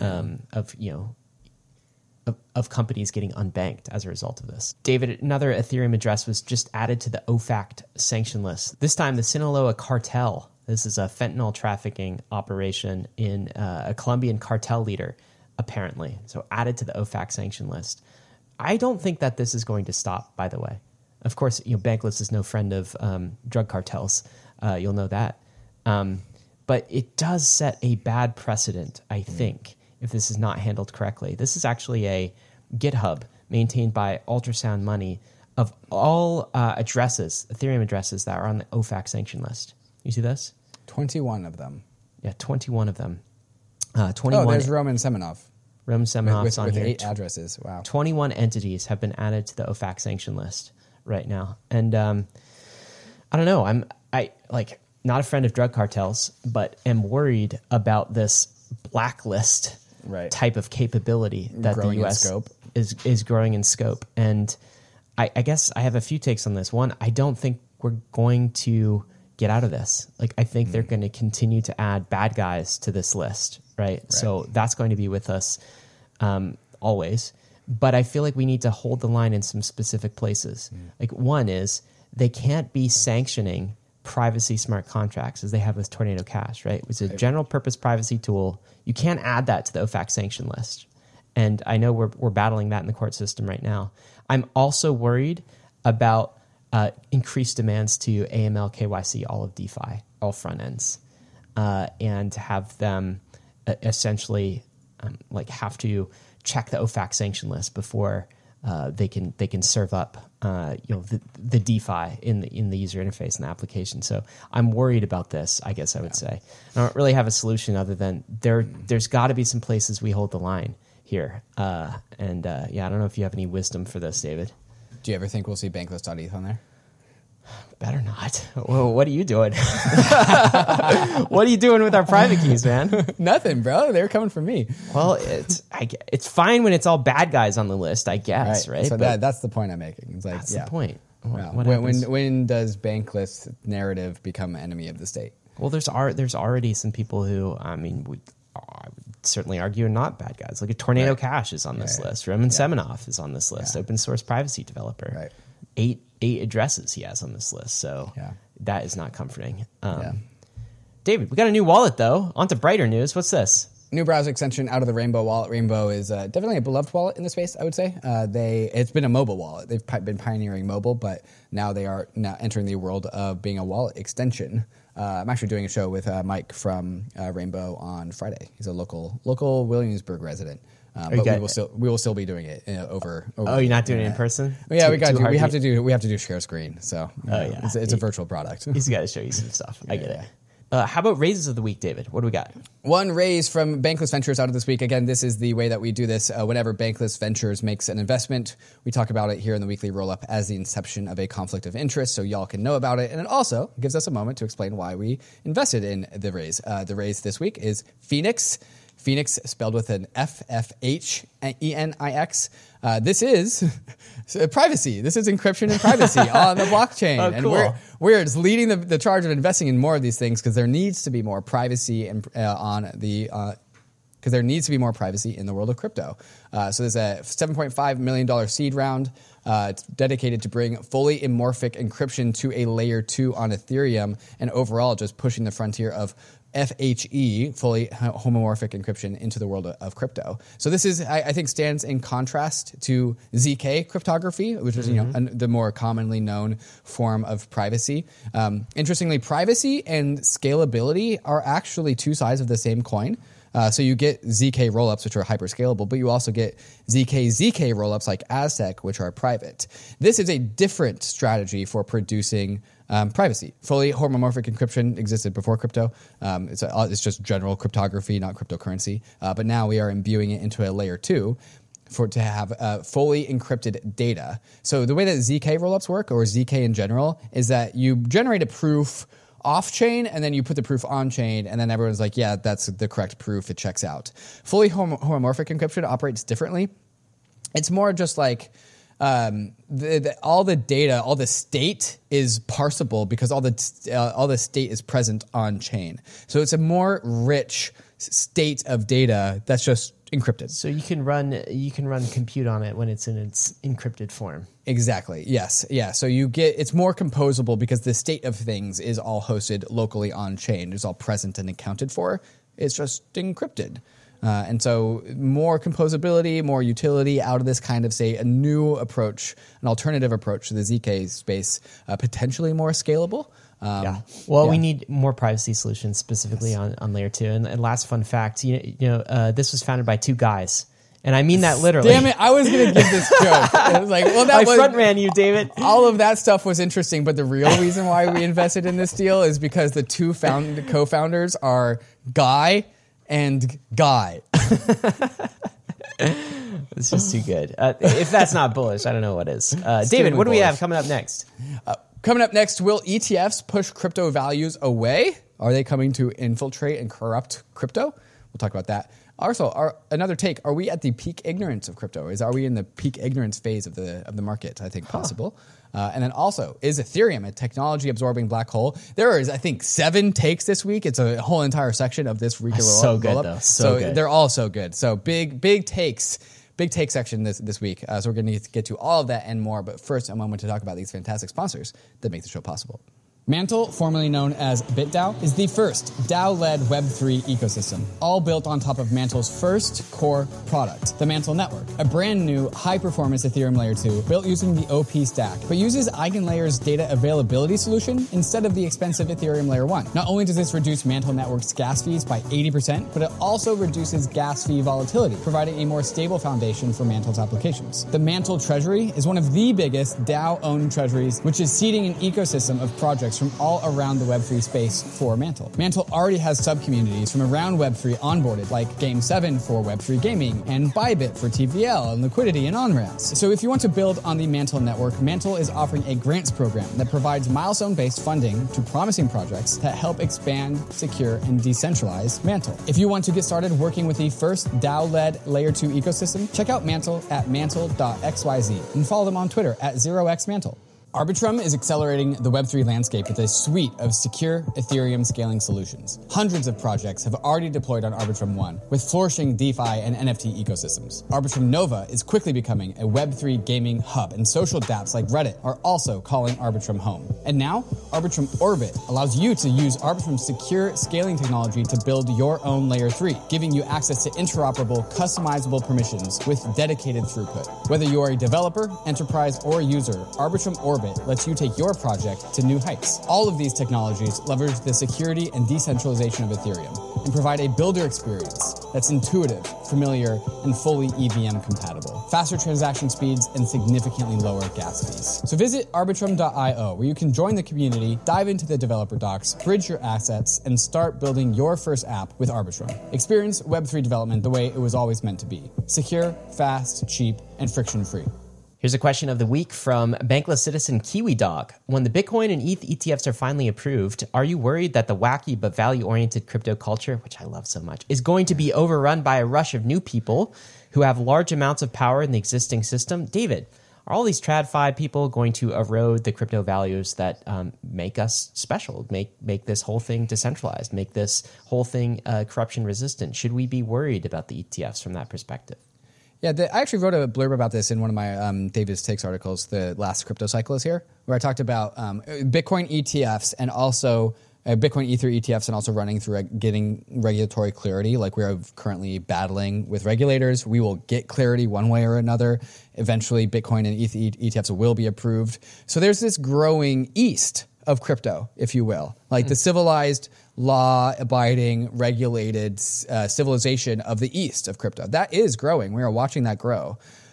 Speaker 2: Of companies getting unbanked as a result of this. David, another Ethereum address was just added to the OFAC sanction list. This time, the Sinaloa cartel. This is a fentanyl trafficking operation in a Colombian cartel leader, apparently. So added to the OFAC sanction list. I don't think that this is going to stop, by the way. Of course, Bankless is no friend of drug cartels. You'll know that. But it does set a bad precedent, I think, if this is not handled correctly. This is actually a GitHub maintained by Ultrasound Money of all addresses, Ethereum addresses that are on the OFAC sanction list. You see this?
Speaker 1: 21 of them.
Speaker 2: Yeah, 21 of them. 21.
Speaker 1: Oh, there's Roman Semenov.
Speaker 2: Roman Semenov's on
Speaker 1: with
Speaker 2: here.
Speaker 1: 8 addresses. Wow.
Speaker 2: 21 entities have been added to the OFAC sanction list right now. And I don't know. I'm not a friend of drug cartels, but am worried about this blacklist type of capability that the U.S. is growing in scope. And I guess I have a few takes on this. One, I don't think we're going to get out of this. Like, I think they're going to continue to add bad guys to this list, right? So that's going to be with us always. But I feel like we need to hold the line in some specific places. Like, one is they can't be sanctioning privacy smart contracts as they have with Tornado Cash, right? It's a general purpose privacy tool. You can't add that to the OFAC sanction list. And I know we're battling that in the court system right now. I'm also worried about increased demands to AML, KYC, all of DeFi, all front ends, and have them essentially have to check the OFAC sanction list before they can serve up the DeFi in the user interface and the application. So I'm worried about this, I guess I would say. I don't really have a solution other than there's got to be some places we hold the line here. I don't know if you have any wisdom for this, David.
Speaker 1: Do you ever think we'll see Bankless.eth on there?
Speaker 2: Better not. Whoa, what are you doing? What are you doing with our private keys, man?
Speaker 1: Nothing, bro. They're coming from me.
Speaker 2: Well, it's fine when it's all bad guys on the list, I guess, right?
Speaker 1: So that's the point I'm making. It's like,
Speaker 2: that's the point.
Speaker 1: Well, when does Bankless narrative become enemy of the state?
Speaker 2: Well, there's already some people who, I would certainly argue are not bad guys. Like a Tornado Cash is on this list. Roman Semenov is on this list. Open source privacy developer.
Speaker 1: Right.
Speaker 2: 8 addresses he has on this list. So that is not comforting. David, we got a new wallet though. On to brighter news. What's this?
Speaker 1: New browser extension out of the Rainbow wallet. Rainbow is definitely a beloved wallet in the space, I would say. It's been a mobile wallet. They've been pioneering mobile, but now they are entering the world of being a wallet extension. I'm actually doing a show with Mike from Rainbow on Friday. He's a local Williamsburg resident. But we will still be doing it over.
Speaker 2: Oh, you're not doing it in person?
Speaker 1: Yeah, we have to do share screen. So it's a virtual product.
Speaker 2: He's got to show you some stuff. I get it. How about raises of the week, David? What do we got?
Speaker 1: One raise from Bankless Ventures out of this week. Again, this is the way that we do this. Whenever Bankless Ventures makes an investment, we talk about it here in the weekly roll-up as the inception of a conflict of interest, so y'all can know about it. And it also gives us a moment to explain why we invested in the raise. The raise this week is Phoenix. Phoenix spelled with an F-F-H-E-N-I-X. This is privacy. This is encryption and privacy on the blockchain.
Speaker 2: Oh, cool.
Speaker 1: And we're just leading the charge of investing in more of these things because there needs to be more privacy because there needs to be more privacy in the world of crypto. So there's a $7.5 million seed round dedicated to bring fully amorphic encryption to a layer 2 on Ethereum, and overall just pushing the frontier of FHE, fully homomorphic encryption, into the world of crypto. So this is, I think, stands in contrast to ZK cryptography, which is the more commonly known form of privacy. Interestingly, privacy and scalability are actually two sides of the same coin. So you get ZK rollups, which are hyperscalable, but you also get ZK rollups like Aztec, which are private. This is a different strategy for producing privacy. Fully homomorphic encryption existed before crypto. It's just general cryptography, not cryptocurrency. But now we are imbuing it into a layer 2 to have fully encrypted data. So the way that ZK rollups work, or ZK in general, is that you generate a proof off-chain, and then you put the proof on-chain, and then everyone's like, yeah, that's the correct proof, it checks out. Fully homomorphic encryption operates differently. It's more just like all the data, all the state is parsable because all the state is present on-chain. So it's a more rich state of data that's just encrypted.
Speaker 2: So you can run compute on it when it's in its encrypted form.
Speaker 1: Exactly. Yes. Yeah. So it's more composable because the state of things is all hosted locally on chain. It's all present and accounted for. It's just encrypted. And so more composability, more utility out of this kind of, say, a new approach, an alternative approach to the ZK space, potentially more scalable.
Speaker 2: We need more privacy solutions specifically on layer 2. And last fun fact, this was founded by two guys. And I mean that literally.
Speaker 1: Damn it, I was going to give this joke. I was like, well,
Speaker 2: I front ran you, David.
Speaker 1: All of that stuff was interesting, but the real reason why we invested in this deal is because the two co-founders are Guy and Guy.
Speaker 2: It's just too good. If that's not bullish, I don't know what is. David, what do we have coming up next?
Speaker 1: Coming up next, will ETFs push crypto values away? Are they coming to infiltrate and corrupt crypto? We'll talk about that. Also, another take, are we at the peak ignorance of crypto? Are we in the peak ignorance phase of the market? I think possible. And then also, is Ethereum a technology-absorbing black hole? There is, I think, 7 takes this week. It's a whole entire section of this weekly roll-up.
Speaker 2: So good, though. So good.
Speaker 1: They're all so good. So big takes. Big take section this week. So we're going to get to all of that and more. But first, a moment to talk about these fantastic sponsors that make the show possible. Mantle, formerly known as BitDAO, is the first DAO-led Web3 ecosystem, all built on top of Mantle's first core product, the Mantle Network, a brand new high-performance Ethereum Layer 2 built using the OP stack, but uses EigenLayer's data availability solution instead of the expensive Ethereum Layer 1. Not only does this reduce Mantle Network's gas fees by 80%, but it also reduces gas fee volatility, providing a more stable foundation for Mantle's applications. The Mantle Treasury is one of the biggest DAO-owned treasuries, which is seeding an ecosystem of projects from all around the Web3 space for Mantle. Mantle already has sub-communities from around Web3 onboarded, like Game7 for Web3 gaming, and Bybit for TVL and liquidity and on-ramps. So if you want to build on the Mantle network, Mantle is offering a grants program that provides milestone-based funding to promising projects that help expand, secure, and decentralize Mantle. If you want to get started working with the first DAO-led Layer 2 ecosystem, check out Mantle at mantle.xyz and follow them on Twitter at 0xmantle. Arbitrum is accelerating the Web3 landscape with a suite of secure Ethereum scaling solutions. Hundreds of projects have already deployed on Arbitrum One, with flourishing DeFi and NFT ecosystems. Arbitrum Nova is quickly becoming a Web3 gaming hub, and social dApps like Reddit are also calling Arbitrum home. And now, Arbitrum Orbit allows you to use Arbitrum's secure scaling technology to build your own Layer 3, giving you access to interoperable, customizable permissions with dedicated throughput. Whether you are a developer, enterprise, or user, Arbitrum Orbit lets you take your project to new heights. All of these technologies leverage the security and decentralization of Ethereum. and provide a builder experience that's intuitive, familiar, and fully EVM compatible. Faster transaction speeds and significantly lower gas fees. So visit Arbitrum.io, where you can join the community, dive into the developer docs, bridge your assets, and start building your first app with Arbitrum. Experience Web3 development the way it was always meant to be. Secure, fast, cheap, and friction-free.
Speaker 2: Here's a question of the week from Bankless Citizen Kiwi Dog. When the Bitcoin and ETH ETFs are finally approved, are you worried that the wacky but value-oriented crypto culture, which I love so much, is going to be overrun by a rush of new people who have large amounts of power in the existing system? David, are all these TradFi people going to erode the crypto values that make us special, make this whole thing decentralized, make this whole thing corruption resistant? Should we be worried about the ETFs from that perspective?
Speaker 1: Yeah, I actually wrote a blurb about this in one of my David's Takes articles, The Last Crypto Cycle is Here, where I talked about Bitcoin ETFs and also Bitcoin Ether ETFs and also running through getting regulatory clarity like we're currently battling with regulators. We will get clarity one way or another. Eventually, Bitcoin and ETH ETFs will be approved. So there's this growing east of crypto, if you will, like the civilized, law-abiding, regulated civilization of the east of crypto. That is growing. We are watching that grow.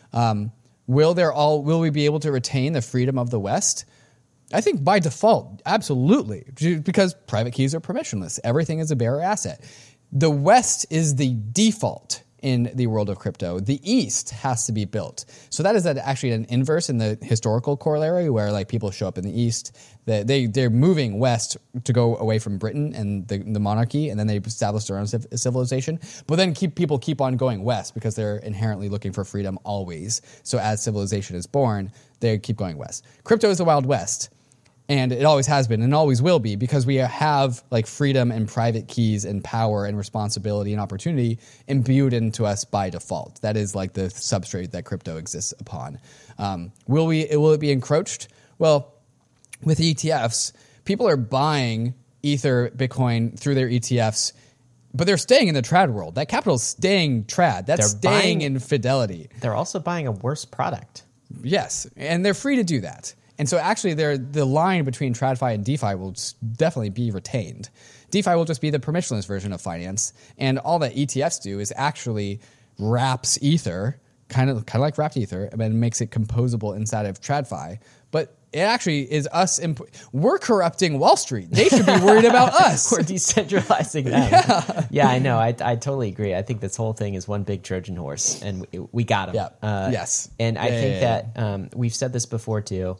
Speaker 1: Will we be able to retain the freedom of the West? I think by default, absolutely, because private keys are permissionless. Everything is a bearer asset. The West is the default in the world of crypto. The East has to be built. So that is actually an inverse in the historical corollary where like people show up in the East. They're moving west to go away from Britain and the monarchy, and then they establish their own civilization. But then people keep on going west because they're inherently looking for freedom always. So as civilization is born, they keep going west. Crypto is the Wild West. And it always has been and always will be because we have like freedom and private keys and power and responsibility and opportunity imbued into us by default. That is like the substrate that crypto exists upon. Will it be encroached? Well, with ETFs, people are buying Ether, Bitcoin through their ETFs, but they're staying in the trad world. That capital is staying trad. That's staying in Fidelity.
Speaker 2: They're also buying a worse product.
Speaker 1: Yes, and they're free to do that. And so actually the line between TradFi and DeFi will definitely be retained. DeFi will just be the permissionless version of finance. And all that ETFs do is actually wraps Ether, kind of like wrapped Ether, and then makes it composable inside of TradFi. But it actually is us. We're corrupting Wall Street. They should be worried about us.
Speaker 2: We're decentralizing them. Yeah, I know. I totally agree. I think this whole thing is one big Trojan horse, and we got them.
Speaker 1: Yeah. Yes.
Speaker 2: And I think that we've said this before too.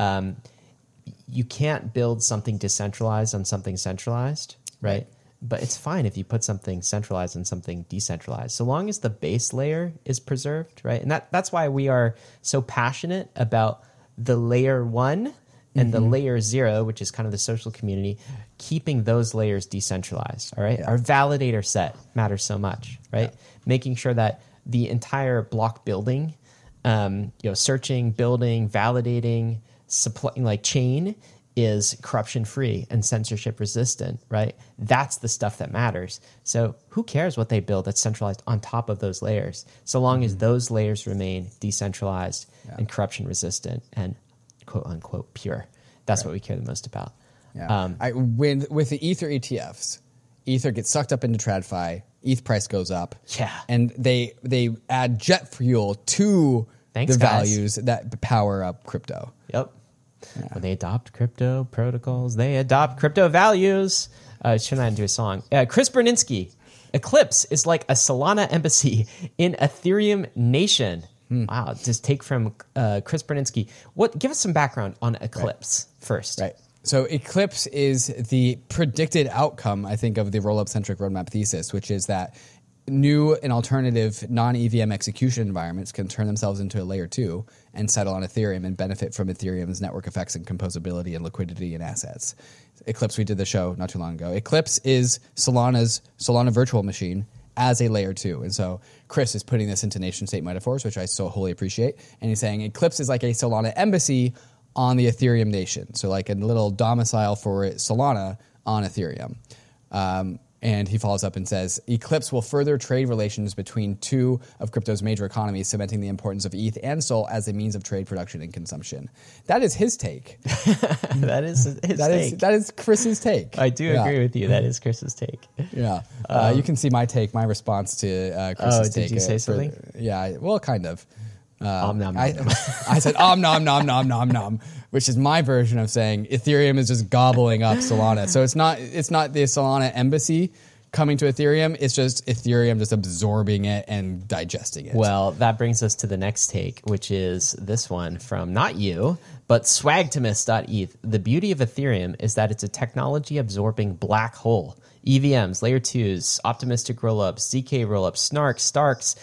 Speaker 2: You can't build something decentralized on something centralized, right? But it's fine if you put something centralized on something decentralized, so long as the base layer is preserved, right? And that's why we are so passionate about the layer 1 and the layer 0, which is kind of the social community, keeping those layers decentralized, all right? Yeah. Our validator set matters so much, right? Yeah. Making sure that the entire block building, searching, building, validating, supplying like chain is corruption free and censorship resistant, right? That's the stuff that matters. So who cares what they build that's centralized on top of those layers, so long as those layers remain decentralized and corruption resistant and quote unquote pure. That's what we care the most about.
Speaker 1: Yeah. With the Ether ETFs, Ether gets sucked up into TradFi, ETH price goes up.
Speaker 2: Yeah.
Speaker 1: And they add jet fuel to the values that power up crypto.
Speaker 2: Yep. Yeah. When they adopt crypto protocols, they adopt crypto values. Turn that into a song. Chris Berninsky, Eclipse is like a Solana embassy in Ethereum Nation. Wow, just take from Chris Berninsky. Give us some background on Eclipse first.
Speaker 1: Right. So Eclipse is the predicted outcome, I think, of the rollup-centric roadmap thesis, which is that new and alternative non-EVM execution environments can turn themselves into a layer 2 and settle on Ethereum and benefit from Ethereum's network effects and composability and liquidity and assets. Eclipse, we did the show not too long ago. Eclipse is Solana's Solana virtual machine as a layer 2. And so Chris is putting this into nation state metaphors, which I so wholly appreciate. And he's saying Eclipse is like a Solana embassy on the Ethereum nation. So like a little domicile for Solana on Ethereum. And he follows up and says, Eclipse will further trade relations between two of crypto's major economies, cementing the importance of ETH and SOL as a means of trade, production, and consumption. That is his take.
Speaker 2: That is his take.
Speaker 1: That is Chris's take.
Speaker 2: I do agree with you. That is Chris's take.
Speaker 1: Yeah. You can see my response to Chris's take.
Speaker 2: Did you say something?
Speaker 1: Well, kind of.
Speaker 2: I
Speaker 1: said nom nom nom nom nom, which is my version of saying Ethereum is just gobbling up Solana. So it's not the Solana embassy coming to Ethereum. It's just Ethereum just absorbing it and digesting it.
Speaker 2: Well, that brings us to the next take, which is this one from not you, but swagtimus.eth. The beauty of Ethereum is that it's a technology absorbing black hole. EVMs, layer 2s, optimistic rollups, ZK rollups, snarks, starks,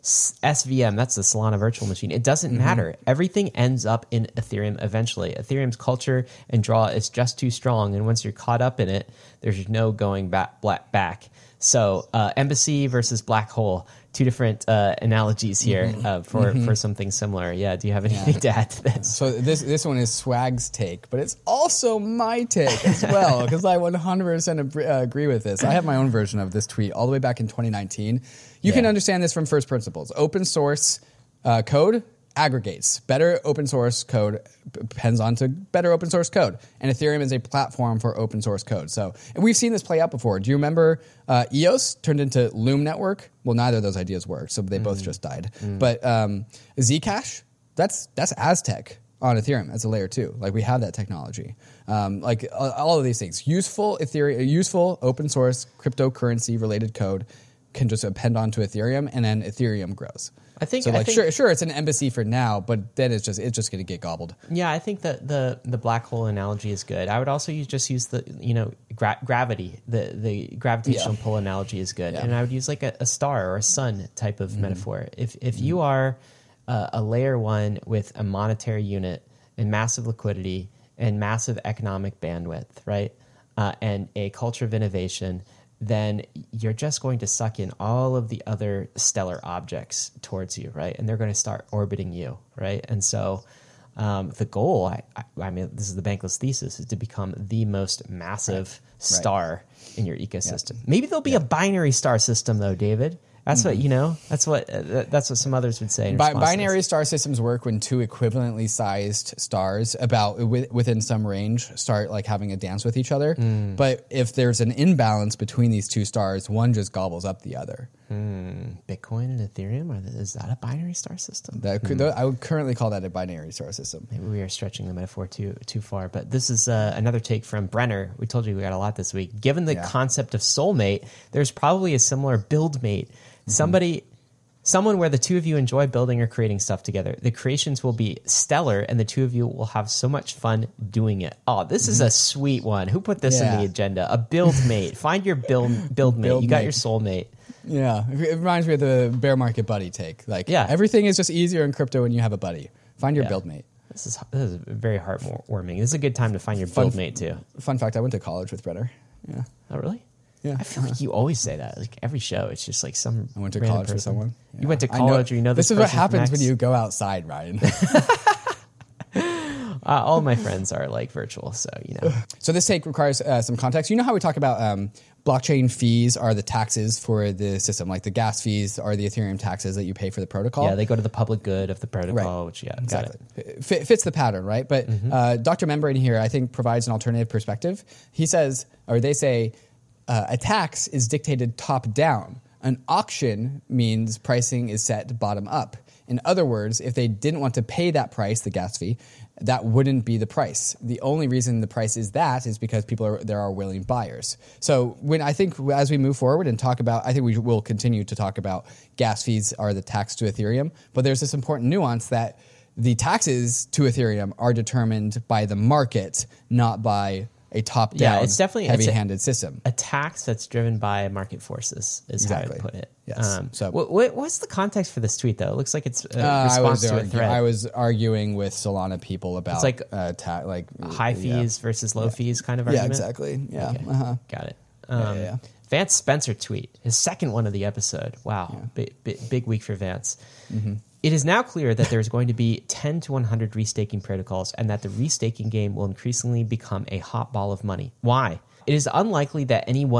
Speaker 2: SVM, that's the Solana virtual machine. It doesn't matter. Everything ends up in Ethereum eventually. Ethereum's culture and draw is just too strong, and once you're caught up in it, there's no going back. So embassy versus black hole, two different analogies here for something similar. Yeah, do you have anything to add to this?
Speaker 1: So this one is Swag's take, but it's also my take as well, because I 100% agree with this. I have my own version of this tweet all the way back in 2019. You can understand this from first principles. Open source code aggregates. Better open source code depends on to better open source code. And Ethereum is a platform for open source code. So, and we've seen this play out before. Do you remember EOS turned into Loom Network? Well, neither of those ideas worked, so they both just died. But Zcash, that's Aztec on Ethereum as a layer 2. Like, we have that technology. All of these things. Useful open source cryptocurrency related code can just append onto Ethereum, and then Ethereum grows.
Speaker 2: I think
Speaker 1: sure, it's an embassy for now, but then it's just going to get gobbled.
Speaker 2: Yeah, I think that the black hole analogy is good. I would also use the gravity, the gravitational pull analogy is good, and I would use like a star or a sun type of metaphor. If you are a layer 1 with a monetary unit and massive liquidity and massive economic bandwidth, right, and a culture of innovation, then you're just going to suck in all of the other stellar objects towards you, right? And they're going to start orbiting you, right? And so the goal, I mean, this is the Bankless thesis, is to become the most massive star in your ecosystem. Maybe there'll be a binary star system, though, David. That's what That's what some others would say.
Speaker 1: Binary star systems work when two equivalently sized stars, within some range, start like having a dance with each other. But if there's an imbalance between these two stars, one just gobbles up the other.
Speaker 2: Bitcoin and Ethereum, is that a binary star system?
Speaker 1: I would currently call that a binary star system.
Speaker 2: Maybe we are stretching the metaphor too far. But this is another take from Brenner. We told you we got a lot this week. Given the concept of soulmate, there's probably a similar buildmate. Someone where the two of you enjoy building or creating stuff together. The creations will be stellar, and the two of you will have so much fun doing it. Oh, this is a sweet one. Who put this in the agenda? A buildmate. Find your buildmate. You got your soulmate.
Speaker 1: Yeah, it reminds me of the bear market buddy take. Everything is just easier in crypto when you have a buddy. Find your buildmate.
Speaker 2: This is very heartwarming. This is a good time to find your buildmate too.
Speaker 1: Fun fact: I went to college with Brenner. Yeah.
Speaker 2: Oh, really?
Speaker 1: Yeah.
Speaker 2: I feel like you always say that. Like every show, it's just like some.
Speaker 1: I went to college with someone. Yeah.
Speaker 2: You went to college, or
Speaker 1: this is what happens when you go outside, Ryan.
Speaker 2: All my friends are like virtual, so
Speaker 1: So this take requires some context. You know how we talk about blockchain fees are the taxes for the system, like the gas fees are the Ethereum taxes that you pay for the protocol.
Speaker 2: Yeah, they go to the public good of the protocol,
Speaker 1: right.
Speaker 2: Which
Speaker 1: exactly fits the pattern, right? But Dr. Membrane here, I think, provides an alternative perspective. He says, or they say, a tax is dictated top down. An auction means pricing is set bottom up. In other words, if they didn't want to pay that price, the gas fee, that wouldn't be the price. The only reason the price is that is because there are willing buyers. So as we move forward and talk about, I think we will continue to talk about gas fees are the tax to Ethereum, but there's this important nuance that the taxes to Ethereum are determined by the market, not by a top-down,
Speaker 2: it's definitely
Speaker 1: heavy-handed system.
Speaker 2: A tax that's driven by market forces is how I would put it.
Speaker 1: Yes.
Speaker 2: So, what's the context for this tweet, though? It looks like it's a response to a thread.
Speaker 1: I was arguing with Solana people about
Speaker 2: high fees versus low fees kind of argument.
Speaker 1: Yeah, exactly. Yeah,
Speaker 2: okay. Got it. Vance Spencer tweet, his second one of the episode. Wow, big week for Vance. It is now clear that there's going to be 10 to 100 restaking protocols and that the restaking game will increasingly become a hot ball of money. Why? It is unlikely that any one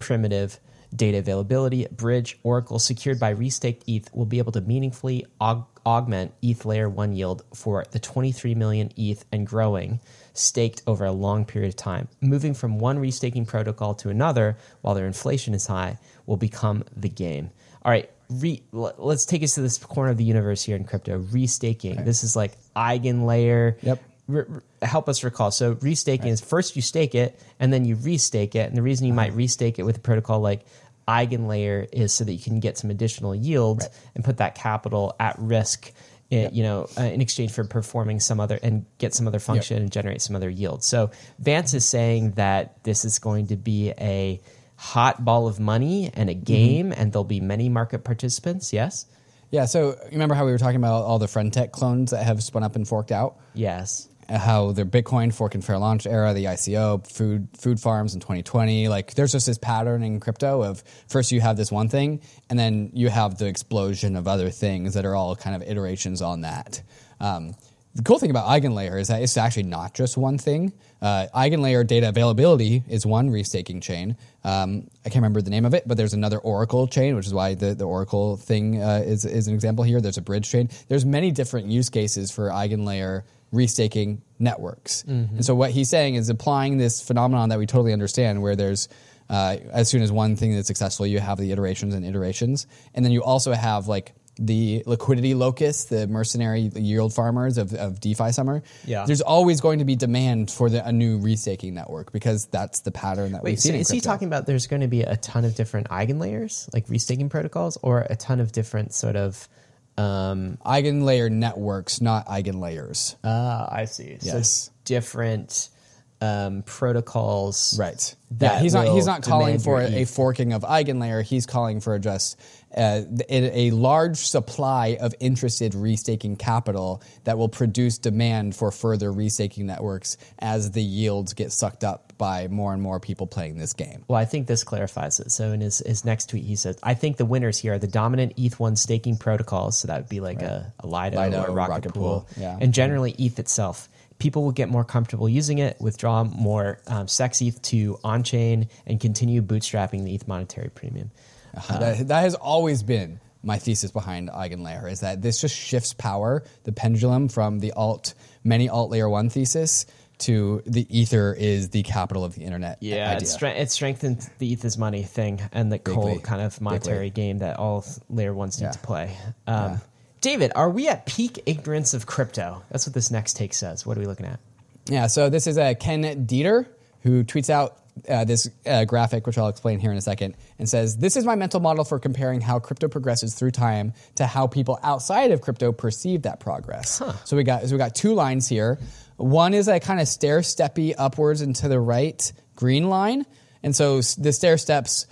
Speaker 2: primitive data availability, Bridge, Oracle, secured by restaked ETH, will be able to meaningfully augment ETH Layer 1 yield for the 23 million ETH and growing staked over a long period of time. Moving from one restaking protocol to another while their inflation is high will become the game. All right, let's take us to this corner of the universe here in crypto. Restaking. Right. This is like eigenlayer.
Speaker 1: Yep.
Speaker 2: Help us recall. So restaking is first you stake it and then you restake it. And the reason you might restake it with a protocol like eigenlayer is so that you can get some additional yield and put that capital at risk, in exchange for performing some other and get some other function and generate some other yield. So Vance is saying that this is going to be a hot ball of money and a game, and there'll be many market participants. Yes.
Speaker 1: Yeah. So remember how we were talking about all the Friendtech clones that have spun up and forked out?
Speaker 2: Yes.
Speaker 1: How their Bitcoin fork and fair launch era, the ICO, food farms in 2020. Like there's just this pattern in crypto of first you have this one thing and then you have the explosion of other things that are all kind of iterations on that. The cool thing about Eigenlayer is that it's actually not just one thing. Eigenlayer data availability is one restaking chain. I can't remember the name of it, but there's another Oracle chain, which is why the Oracle thing is an example here. There's a Bridge chain. There's many different use cases for Eigenlayer restaking networks. And so what he's saying is applying this phenomenon that we totally understand where there's as soon as one thing is successful, you have the iterations and iterations. And then you also have like the liquidity locust, the mercenary yield farmers of DeFi summer. Yeah. There's always going to be demand for a new restaking network because that's the pattern that we've seen in crypto.
Speaker 2: Is he talking about there's going to be a ton of different eigenlayers, like restaking protocols, or a ton of different sort of
Speaker 1: eigenlayer networks, not eigenlayers.
Speaker 2: I see. Yes. So different protocols.
Speaker 1: Right. Yeah, he's not calling for a forking of eigenlayer. He's calling for just a large supply of interested restaking capital that will produce demand for further restaking networks as the yields get sucked up by more and more people playing this game.
Speaker 2: Well, I think this clarifies it. So in his next tweet, he says, I think the winners here are the dominant ETH1 staking protocols. So that would be like a Lido or a Rocket Pool. Yeah. And generally ETH itself. People will get more comfortable using it, withdraw more Sex ETH to on-chain, and continue bootstrapping the ETH monetary premium.
Speaker 1: That has always been my thesis behind Eigenlayer, is that this just shifts power, the pendulum from the many alt layer 1 thesis to the Ether is the capital of the internet.
Speaker 2: Yeah, it strengthened the ETH is money thing and the whole kind of monetary game that all layer 1s need to play. David, are we at peak ignorance of crypto? That's what this next take says. What are we looking at?
Speaker 1: Yeah, so this is Ken Dieter, who tweets out this graphic, which I'll explain here in a second, and says, this is my mental model for comparing how crypto progresses through time to how people outside of crypto perceive that progress. So we got two lines here. One is a kind of stair-steppy upwards and to the right green line. And so the stair steps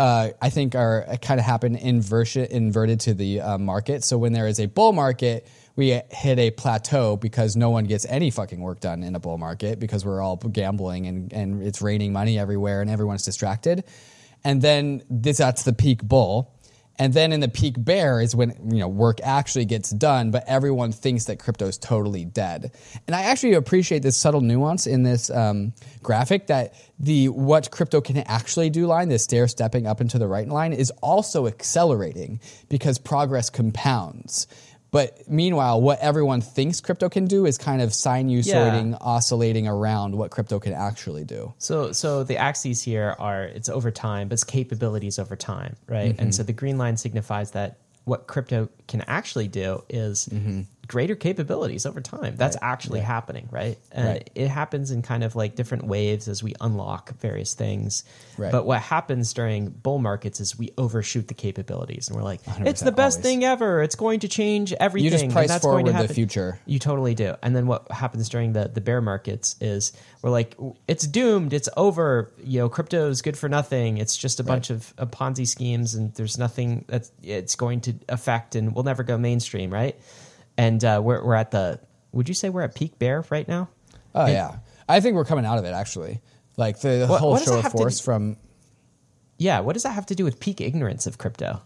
Speaker 1: I think are kind of happen inverted to the market. So when there is a bull market, we hit a plateau because no one gets any fucking work done in a bull market because we're all gambling and it's raining money everywhere and everyone's distracted. And then that's the peak bull. And then in the peak bear is when work actually gets done, but everyone thinks that crypto is totally dead. And I actually appreciate this subtle nuance in this graphic that what crypto can actually do line, this stair stepping up into the right line, is also accelerating because progress compounds. But meanwhile, what everyone thinks crypto can do is kind of sinusoiding, oscillating around what crypto can actually do.
Speaker 2: So the axes here are it's over time, but it's capabilities over time, right? And so the green line signifies that what crypto can actually do is greater capabilities over time. That's actually happening, right? And it happens in kind of like different waves as we unlock various things. Right. But what happens during bull markets is we overshoot the capabilities, and we're like, it's the best thing ever. It's going to change everything.
Speaker 1: You just price forward the future.
Speaker 2: You totally do. And then what happens during the bear markets is we're like, it's doomed. It's over. Crypto is good for nothing. It's just a bunch of Ponzi schemes, and there's nothing that it's going to affect, and we'll never go mainstream, right? And we're at would you say we're at peak bear right now?
Speaker 1: Oh, yeah. I think we're coming out of it, actually. Like the whole show of force from...
Speaker 2: Yeah, what does that have to do with peak ignorance of crypto?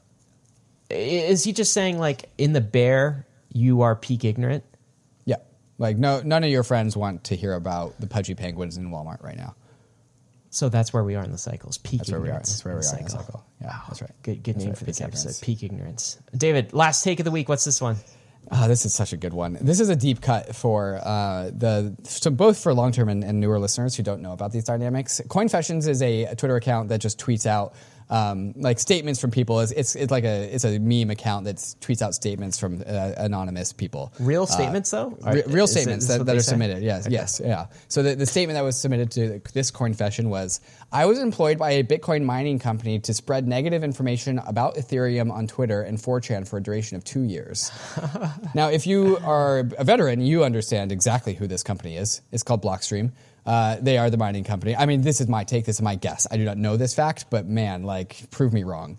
Speaker 2: Is he just saying, like, in the bear, you are peak ignorant?
Speaker 1: Yeah. Like, none of your friends want to hear about the pudgy penguins in Walmart right now.
Speaker 2: So that's where we are in the cycles. Peak
Speaker 1: That's where we are.
Speaker 2: ignorance.
Speaker 1: That's where we are in the cycle. Yeah, that's right.
Speaker 2: Good
Speaker 1: That's
Speaker 2: name
Speaker 1: right,
Speaker 2: for this
Speaker 1: peak
Speaker 2: episode.
Speaker 1: ignorance.
Speaker 2: Peak ignorance. David, last take of the week. What's this one?
Speaker 1: Oh, this is such a good one. This is a deep cut for both for long-term and newer listeners who don't know about these dynamics. Coinfessions is a Twitter account that just tweets out like statements from people. It's a meme account that tweets out statements from anonymous people.
Speaker 2: Real statements though?
Speaker 1: Real statements that are
Speaker 2: say?
Speaker 1: submitted. Yes,
Speaker 2: Okay.
Speaker 1: yes, yeah. So the statement that was submitted to this Coinfession was, I was employed by a Bitcoin mining company to spread negative information about Ethereum on Twitter and 4chan for a duration of 2 years. Now, if you are a veteran, you understand exactly who this company is. It's called Blockstream. They are the mining company. I mean, this is my take. This is my guess. I do not know this fact, but man, like, prove me wrong.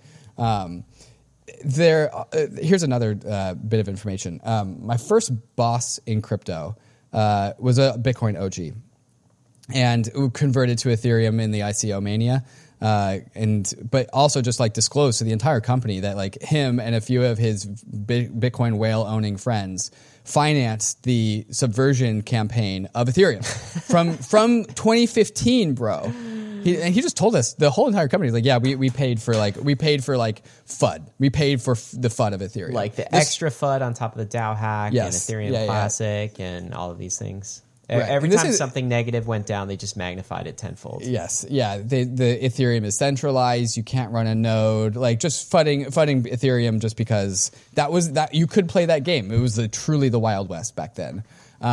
Speaker 1: Here's another bit of information. My first boss in crypto was a Bitcoin OG and converted to Ethereum in the ICO mania. But also just like disclosed to the entire company that like him and a few of his Bitcoin whale owning friends financed the subversion campaign of Ethereum from 2015, bro. He just told us, the whole entire company is like, yeah, we paid for FUD. We paid for the FUD of Ethereum.
Speaker 2: Like the extra FUD on top of the DAO hack
Speaker 1: Yes.
Speaker 2: and Ethereum
Speaker 1: Yeah, yeah.
Speaker 2: Classic and all of these things.
Speaker 1: Right.
Speaker 2: Every
Speaker 1: And this
Speaker 2: time
Speaker 1: is-
Speaker 2: something negative went down, they just magnified it tenfold.
Speaker 1: Yes, yeah. The Ethereum is centralized. You can't run a node. Like just fudding Ethereum just because that you could play that game. It was truly the Wild West back then.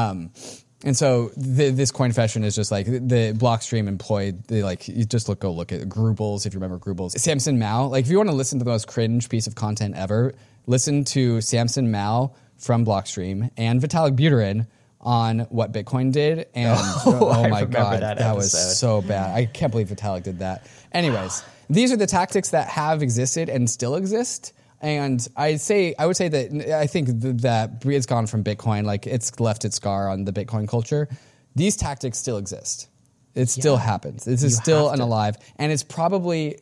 Speaker 1: And so this Coinfession is just like the Blockstream employed. You just go look at Groobles, if you remember Groobles. Samson Mao. Like if you want to listen to the most cringe piece of content ever, listen to Samson Mao from Blockstream and Vitalik Buterin on what Bitcoin did, and
Speaker 2: I
Speaker 1: my
Speaker 2: remember
Speaker 1: god,
Speaker 2: that
Speaker 1: was
Speaker 2: episode.
Speaker 1: so bad. I can't believe Vitalik did that. Anyways, these are the tactics that have existed and still exist. And I would say that I think that it's gone from Bitcoin, like it's left its scar on the Bitcoin culture. These tactics still exist. It still happens. This is still unalive, and it's probably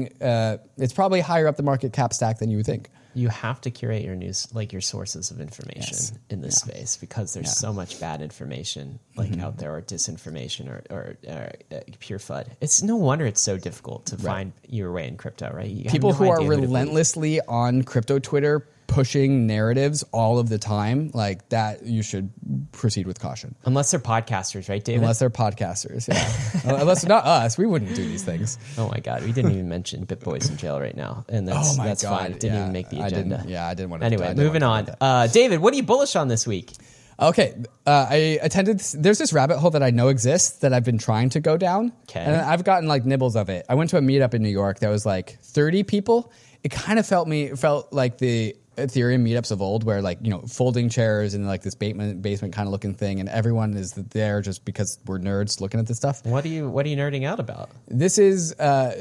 Speaker 1: higher up the market cap stack than you would think.
Speaker 2: You have to curate your news, like your sources of information in this space, because there's so much bad information out there, or disinformation, or pure FUD. It's no wonder it's so difficult to find your way in crypto, right? You have
Speaker 1: People
Speaker 2: no
Speaker 1: who are
Speaker 2: idea who to believe.
Speaker 1: relentlessly on crypto Twitter pushing narratives all of the time, like that, you should proceed with caution.
Speaker 2: Unless they're podcasters, right, David?
Speaker 1: Unless they're podcasters, yeah. Unless not us, we wouldn't do these things.
Speaker 2: Oh my God, we didn't even mention BitBoy's in jail right now, and that's fine. It didn't even make the agenda.
Speaker 1: I didn't want to.
Speaker 2: Anyway, moving on. David, what are you bullish on this week?
Speaker 1: Okay, I attended. There's this rabbit hole that I know exists that I've been trying to go down, and I've gotten like nibbles of it. I went to a meetup in New York that was like 30 people. It kind of felt like the Ethereum meetups of old, where folding chairs and like this basement kind of looking thing, and everyone is there just because we're nerds looking at this stuff.
Speaker 2: What are you nerding out about?
Speaker 1: This is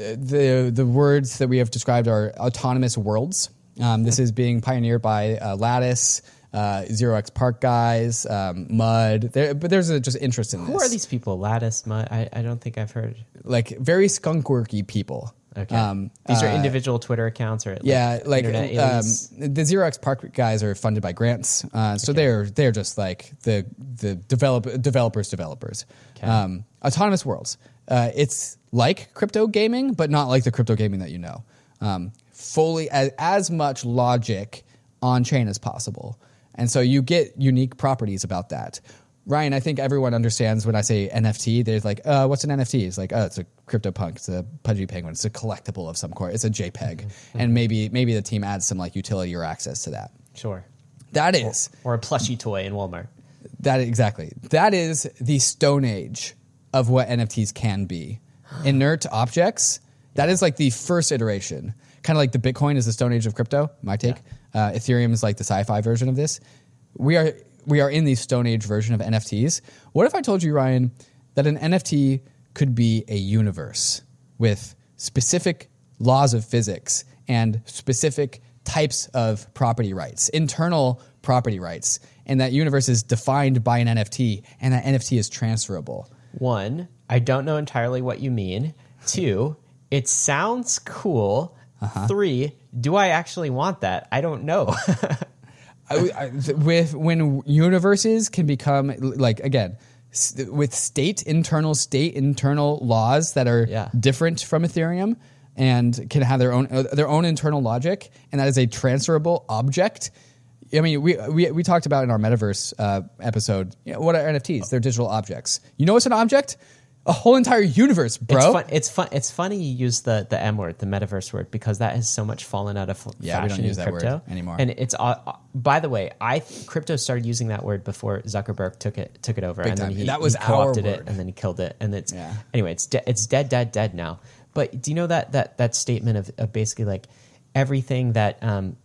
Speaker 1: the words that we have described are autonomous worlds. This is being pioneered by Lattice, 0xPark guys, Mud. But there's just interest in this.
Speaker 2: Who are these people? Lattice, Mud? I don't think I've heard.
Speaker 1: Like very skunk-worky people.
Speaker 2: Okay. These are individual Twitter accounts, or internet aliens?
Speaker 1: The 0xPark guys are funded by grants, so they're just like the developers. Okay. Autonomous worlds. It's like crypto gaming, but not like the crypto gaming that you know. Fully as much logic on chain as possible, and so you get unique properties about that. Ryan, I think everyone understands when I say NFT. They're like, what's an NFT? It's like, it's a CryptoPunk, it's a Pudgy Penguin, it's a collectible of some sort, it's a JPEG, and maybe the team adds some like utility or access to that.
Speaker 2: Sure,
Speaker 1: that is
Speaker 2: or a plushie toy in Walmart.
Speaker 1: That is the Stone Age of what NFTs can be. Inert objects. That is like the first iteration, kind of like the Bitcoin is the Stone Age of crypto. My take. Ethereum is like the sci-fi version of this. We are in the Stone Age version of NFTs. What if I told you, Ryan, that an NFT could be a universe with specific laws of physics and specific types of property rights, internal property rights, and that universe is defined by an NFT, and that NFT is transferable?
Speaker 2: 1, I don't know entirely what you mean. 2, it sounds cool. 3, do I actually want that? I don't know.
Speaker 1: When universes can become, like, again, with state internal laws that are different from Ethereum and can have their own internal logic, and that is a transferable object. I mean, we talked about in our metaverse episode, what are NFTs? They're digital objects. You know what's an object? A whole entire universe, bro.
Speaker 2: It's funny you use the M word, the metaverse word, because that has so much fallen out of fashion
Speaker 1: we don't use
Speaker 2: in
Speaker 1: that
Speaker 2: crypto
Speaker 1: word anymore.
Speaker 2: And it's by the way, crypto started using that word before Zuckerberg took it over,
Speaker 1: Big
Speaker 2: and
Speaker 1: time.
Speaker 2: then
Speaker 1: That was
Speaker 2: co-opted
Speaker 1: our
Speaker 2: it,
Speaker 1: word.
Speaker 2: and then he killed it, and anyway, it's dead now. But do you know that statement of basically like everything that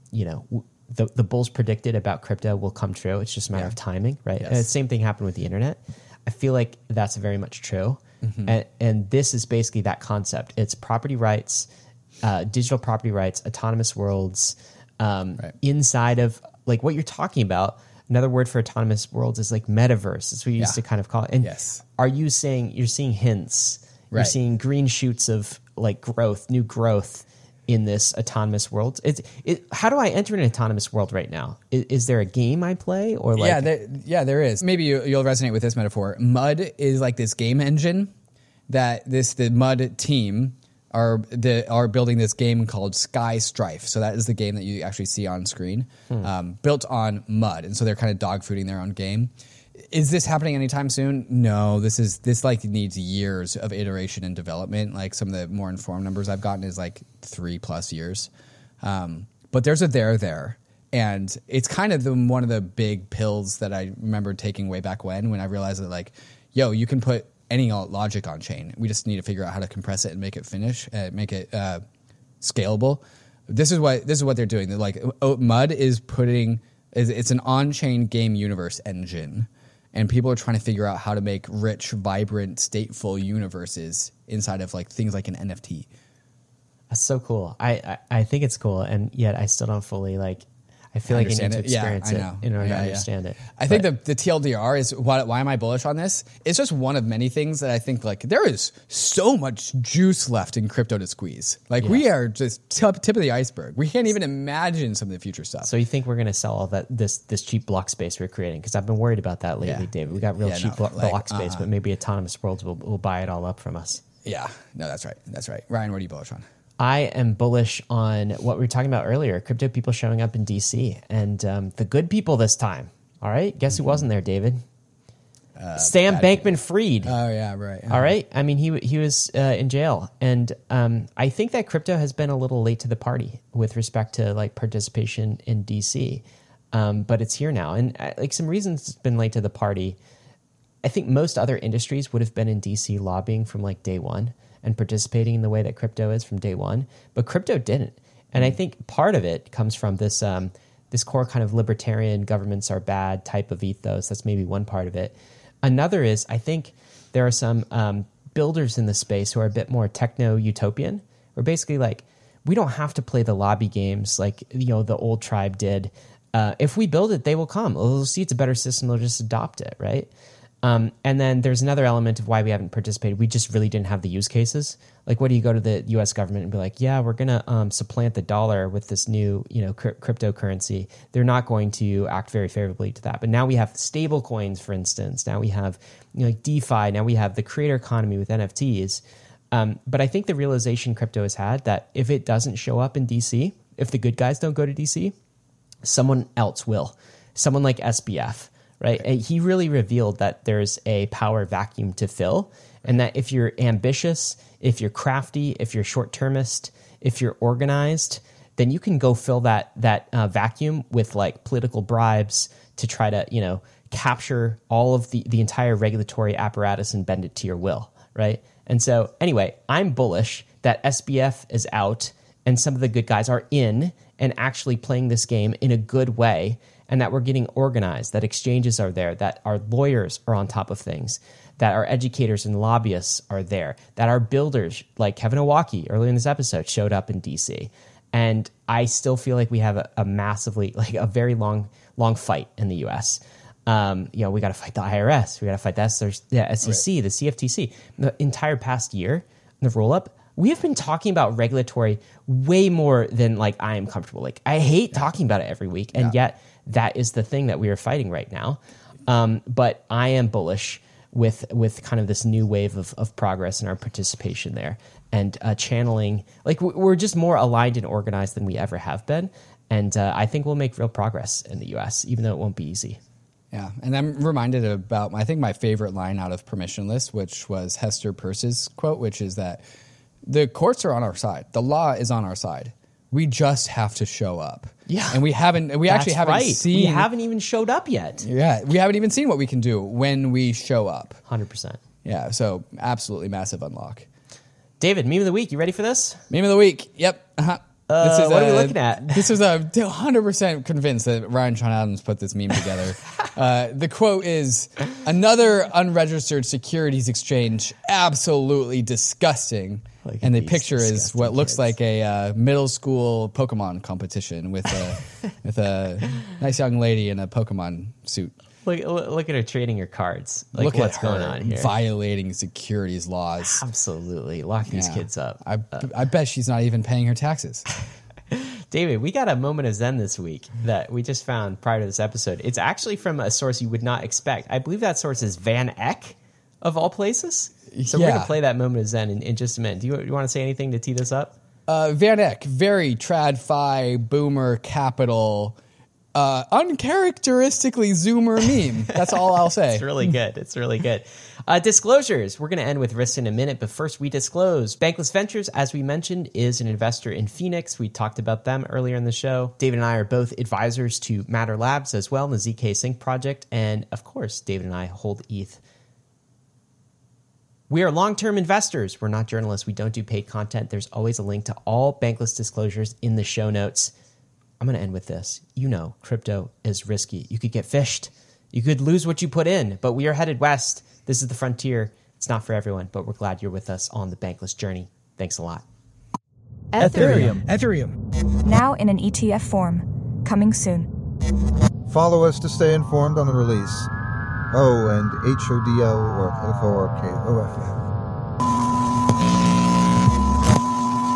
Speaker 2: the bulls predicted about crypto will come true? It's just a matter of timing, right?
Speaker 1: Yes.
Speaker 2: And the same thing happened with the internet. I feel like that's very much true. Mm-hmm. And this is basically that concept. It's property rights, digital property rights, autonomous worlds, inside of like what you're talking about. Another word for autonomous worlds is like metaverse. That's what you used to kind of call it. And are you saying you're seeing hints? Right. You're seeing green shoots of like growth, new growth in this autonomous world. How do I enter an autonomous world right now? Is there a game I play or like?
Speaker 1: There is. Maybe you'll resonate with this metaphor. Mud is like this game engine that the Mud team are building this game called Sky Strife. So that is the game that you actually see on screen, built on Mud, and so they're kind of dogfooding their own game. Is this happening anytime soon? No, this like needs years of iteration and development. Like some of the more informed numbers I've gotten is like 3+ years. But there's a there. And it's kind of one of the big pills that I remember taking way back when I realized that like, you can put any logic on chain. We just need to figure out how to compress it and make it scalable. This is what they're doing. They're like, Mud is it's an on-chain game universe engine. And people are trying to figure out how to make rich, vibrant, stateful universes inside of like things like an NFT.
Speaker 2: That's so cool. I think it's cool, and yet I still don't fully like. I feel like I need to experience it in order to understand it.
Speaker 1: I think the TLDR is why am I bullish on this? It's just one of many things that I think like there is so much juice left in crypto to squeeze. Like we are just tip of the iceberg. We can't even imagine some of the future stuff.
Speaker 2: So you think we're going to sell all this cheap block space we're creating? Because I've been worried about that lately, David. We got real cheap block space, but maybe autonomous worlds will buy it all up from us.
Speaker 1: Yeah, no, that's right. That's right. Ryan, what are you bullish on?
Speaker 2: I am bullish on what we were talking about earlier, crypto people showing up in DC, and the good people this time. All right? Guess who wasn't there, David? Sam Bankman-Fried.
Speaker 1: Oh, yeah, right.
Speaker 2: All right? I mean, he was in jail, and I think that crypto has been a little late to the party with respect to like participation in DC, but it's here now. And like some reasons it's been late to the party. I think most other industries would have been in DC lobbying from like day one and participating in the way that crypto is from day one, but crypto didn't. And I think part of it comes from this this core kind of libertarian governments are bad type of ethos. That's maybe one part of it. Another is I think there are some builders in the space who are a bit more techno-utopian. We're basically like, we don't have to play the lobby games like the old tribe did. If we build it, they will come. They'll see it's a better system. They'll just adopt it, right? And then there's another element of why we haven't participated. We just really didn't have the use cases. Like, what do you go to the U.S. government and be like, yeah, we're going to supplant the dollar with this new, cryptocurrency. They're not going to act very favorably to that. But now we have stable coins, for instance. Now we have like DeFi. Now we have the creator economy with NFTs. But I think the realization crypto has had that if it doesn't show up in DC, if the good guys don't go to DC, someone else will. Someone like SBF. Right. And he really revealed that there's a power vacuum to fill, and that if you're ambitious, if you're crafty, if you're short-termist, if you're organized, then you can go fill that vacuum with like political bribes to try to capture all of the entire regulatory apparatus and bend it to your will. Right. And so anyway, I'm bullish that SBF is out and some of the good guys are in and actually playing this game in a good way. And that we're getting organized, that exchanges are there, that our lawyers are on top of things, that our educators and lobbyists are there, that our builders, like Kevin Owocki earlier in this episode, showed up in DC. And I still feel like we have a massively, like a very long fight in the U.S. We got to fight the IRS, we got to fight the SEC, the CFTC. The entire past year, the roll-up, we have been talking about regulatory way more than like I am comfortable. Like I hate talking about it every week, and yet that is the thing that we are fighting right now. But I am bullish with kind of this new wave of progress and our participation there, and channeling, like we're just more aligned and organized than we ever have been. And I think we'll make real progress in the U.S., even though it won't be easy.
Speaker 1: Yeah, and I'm reminded about, I think, my favorite line out of Permissionless, which was Hester Peirce's quote, which is that the courts are on our side. The law is on our side. We just have to show up.
Speaker 2: Yeah.
Speaker 1: And we actually haven't seen.
Speaker 2: We haven't even showed up yet.
Speaker 1: Yeah, we haven't even seen what we can do when we show up.
Speaker 2: 100%.
Speaker 1: Yeah, so absolutely massive unlock.
Speaker 2: David, meme of the week. You ready for this?
Speaker 1: Meme of the week. Yep. Uh-huh.
Speaker 2: What are we looking at?
Speaker 1: This is 100% convinced that Ryan Sean Adams put this meme together. The quote is, "Another unregistered securities exchange, absolutely disgusting." And the picture is what looks like a middle school Pokemon competition with a nice young lady in a Pokemon suit.
Speaker 2: Look at her trading her cards. Like,
Speaker 1: look
Speaker 2: what's
Speaker 1: at her
Speaker 2: going on here?
Speaker 1: Violating securities laws.
Speaker 2: Absolutely. Lock these kids up.
Speaker 1: I bet she's not even paying her taxes.
Speaker 2: David, we got a moment of Zen this week that we just found prior to this episode. It's actually from a source you would not expect. I believe that source is Van Eck, of all places. So we're going to play that moment of Zen in just a minute. Do you want to say anything to tee this up?
Speaker 1: Van Eck, very trad-fi, boomer, capital, uncharacteristically Zoomer meme. That's all I'll say.
Speaker 2: It's really good. It's really good. Disclosures. We're going to end with risks in a minute, but first we disclose. Bankless Ventures, as we mentioned, is an investor in Phoenix. We talked about them earlier in the show. David and I are both advisors to Matter Labs as well in the ZK Sync project. And of course, David and I hold ETH. We are long-term investors. We're not journalists. We don't do paid content. There's always a link to all Bankless disclosures in the show notes. I'm going to end with this. You know, crypto is risky. You could get fished. You could lose what you put in, but we are headed west. This is the frontier. It's not for everyone, but we're glad you're with us on the Bankless journey. Thanks a lot.
Speaker 9: Ethereum.
Speaker 10: Now in an ETF form. Coming soon.
Speaker 9: Follow us to stay informed on the release. Oh, and HODL or FORKOFF.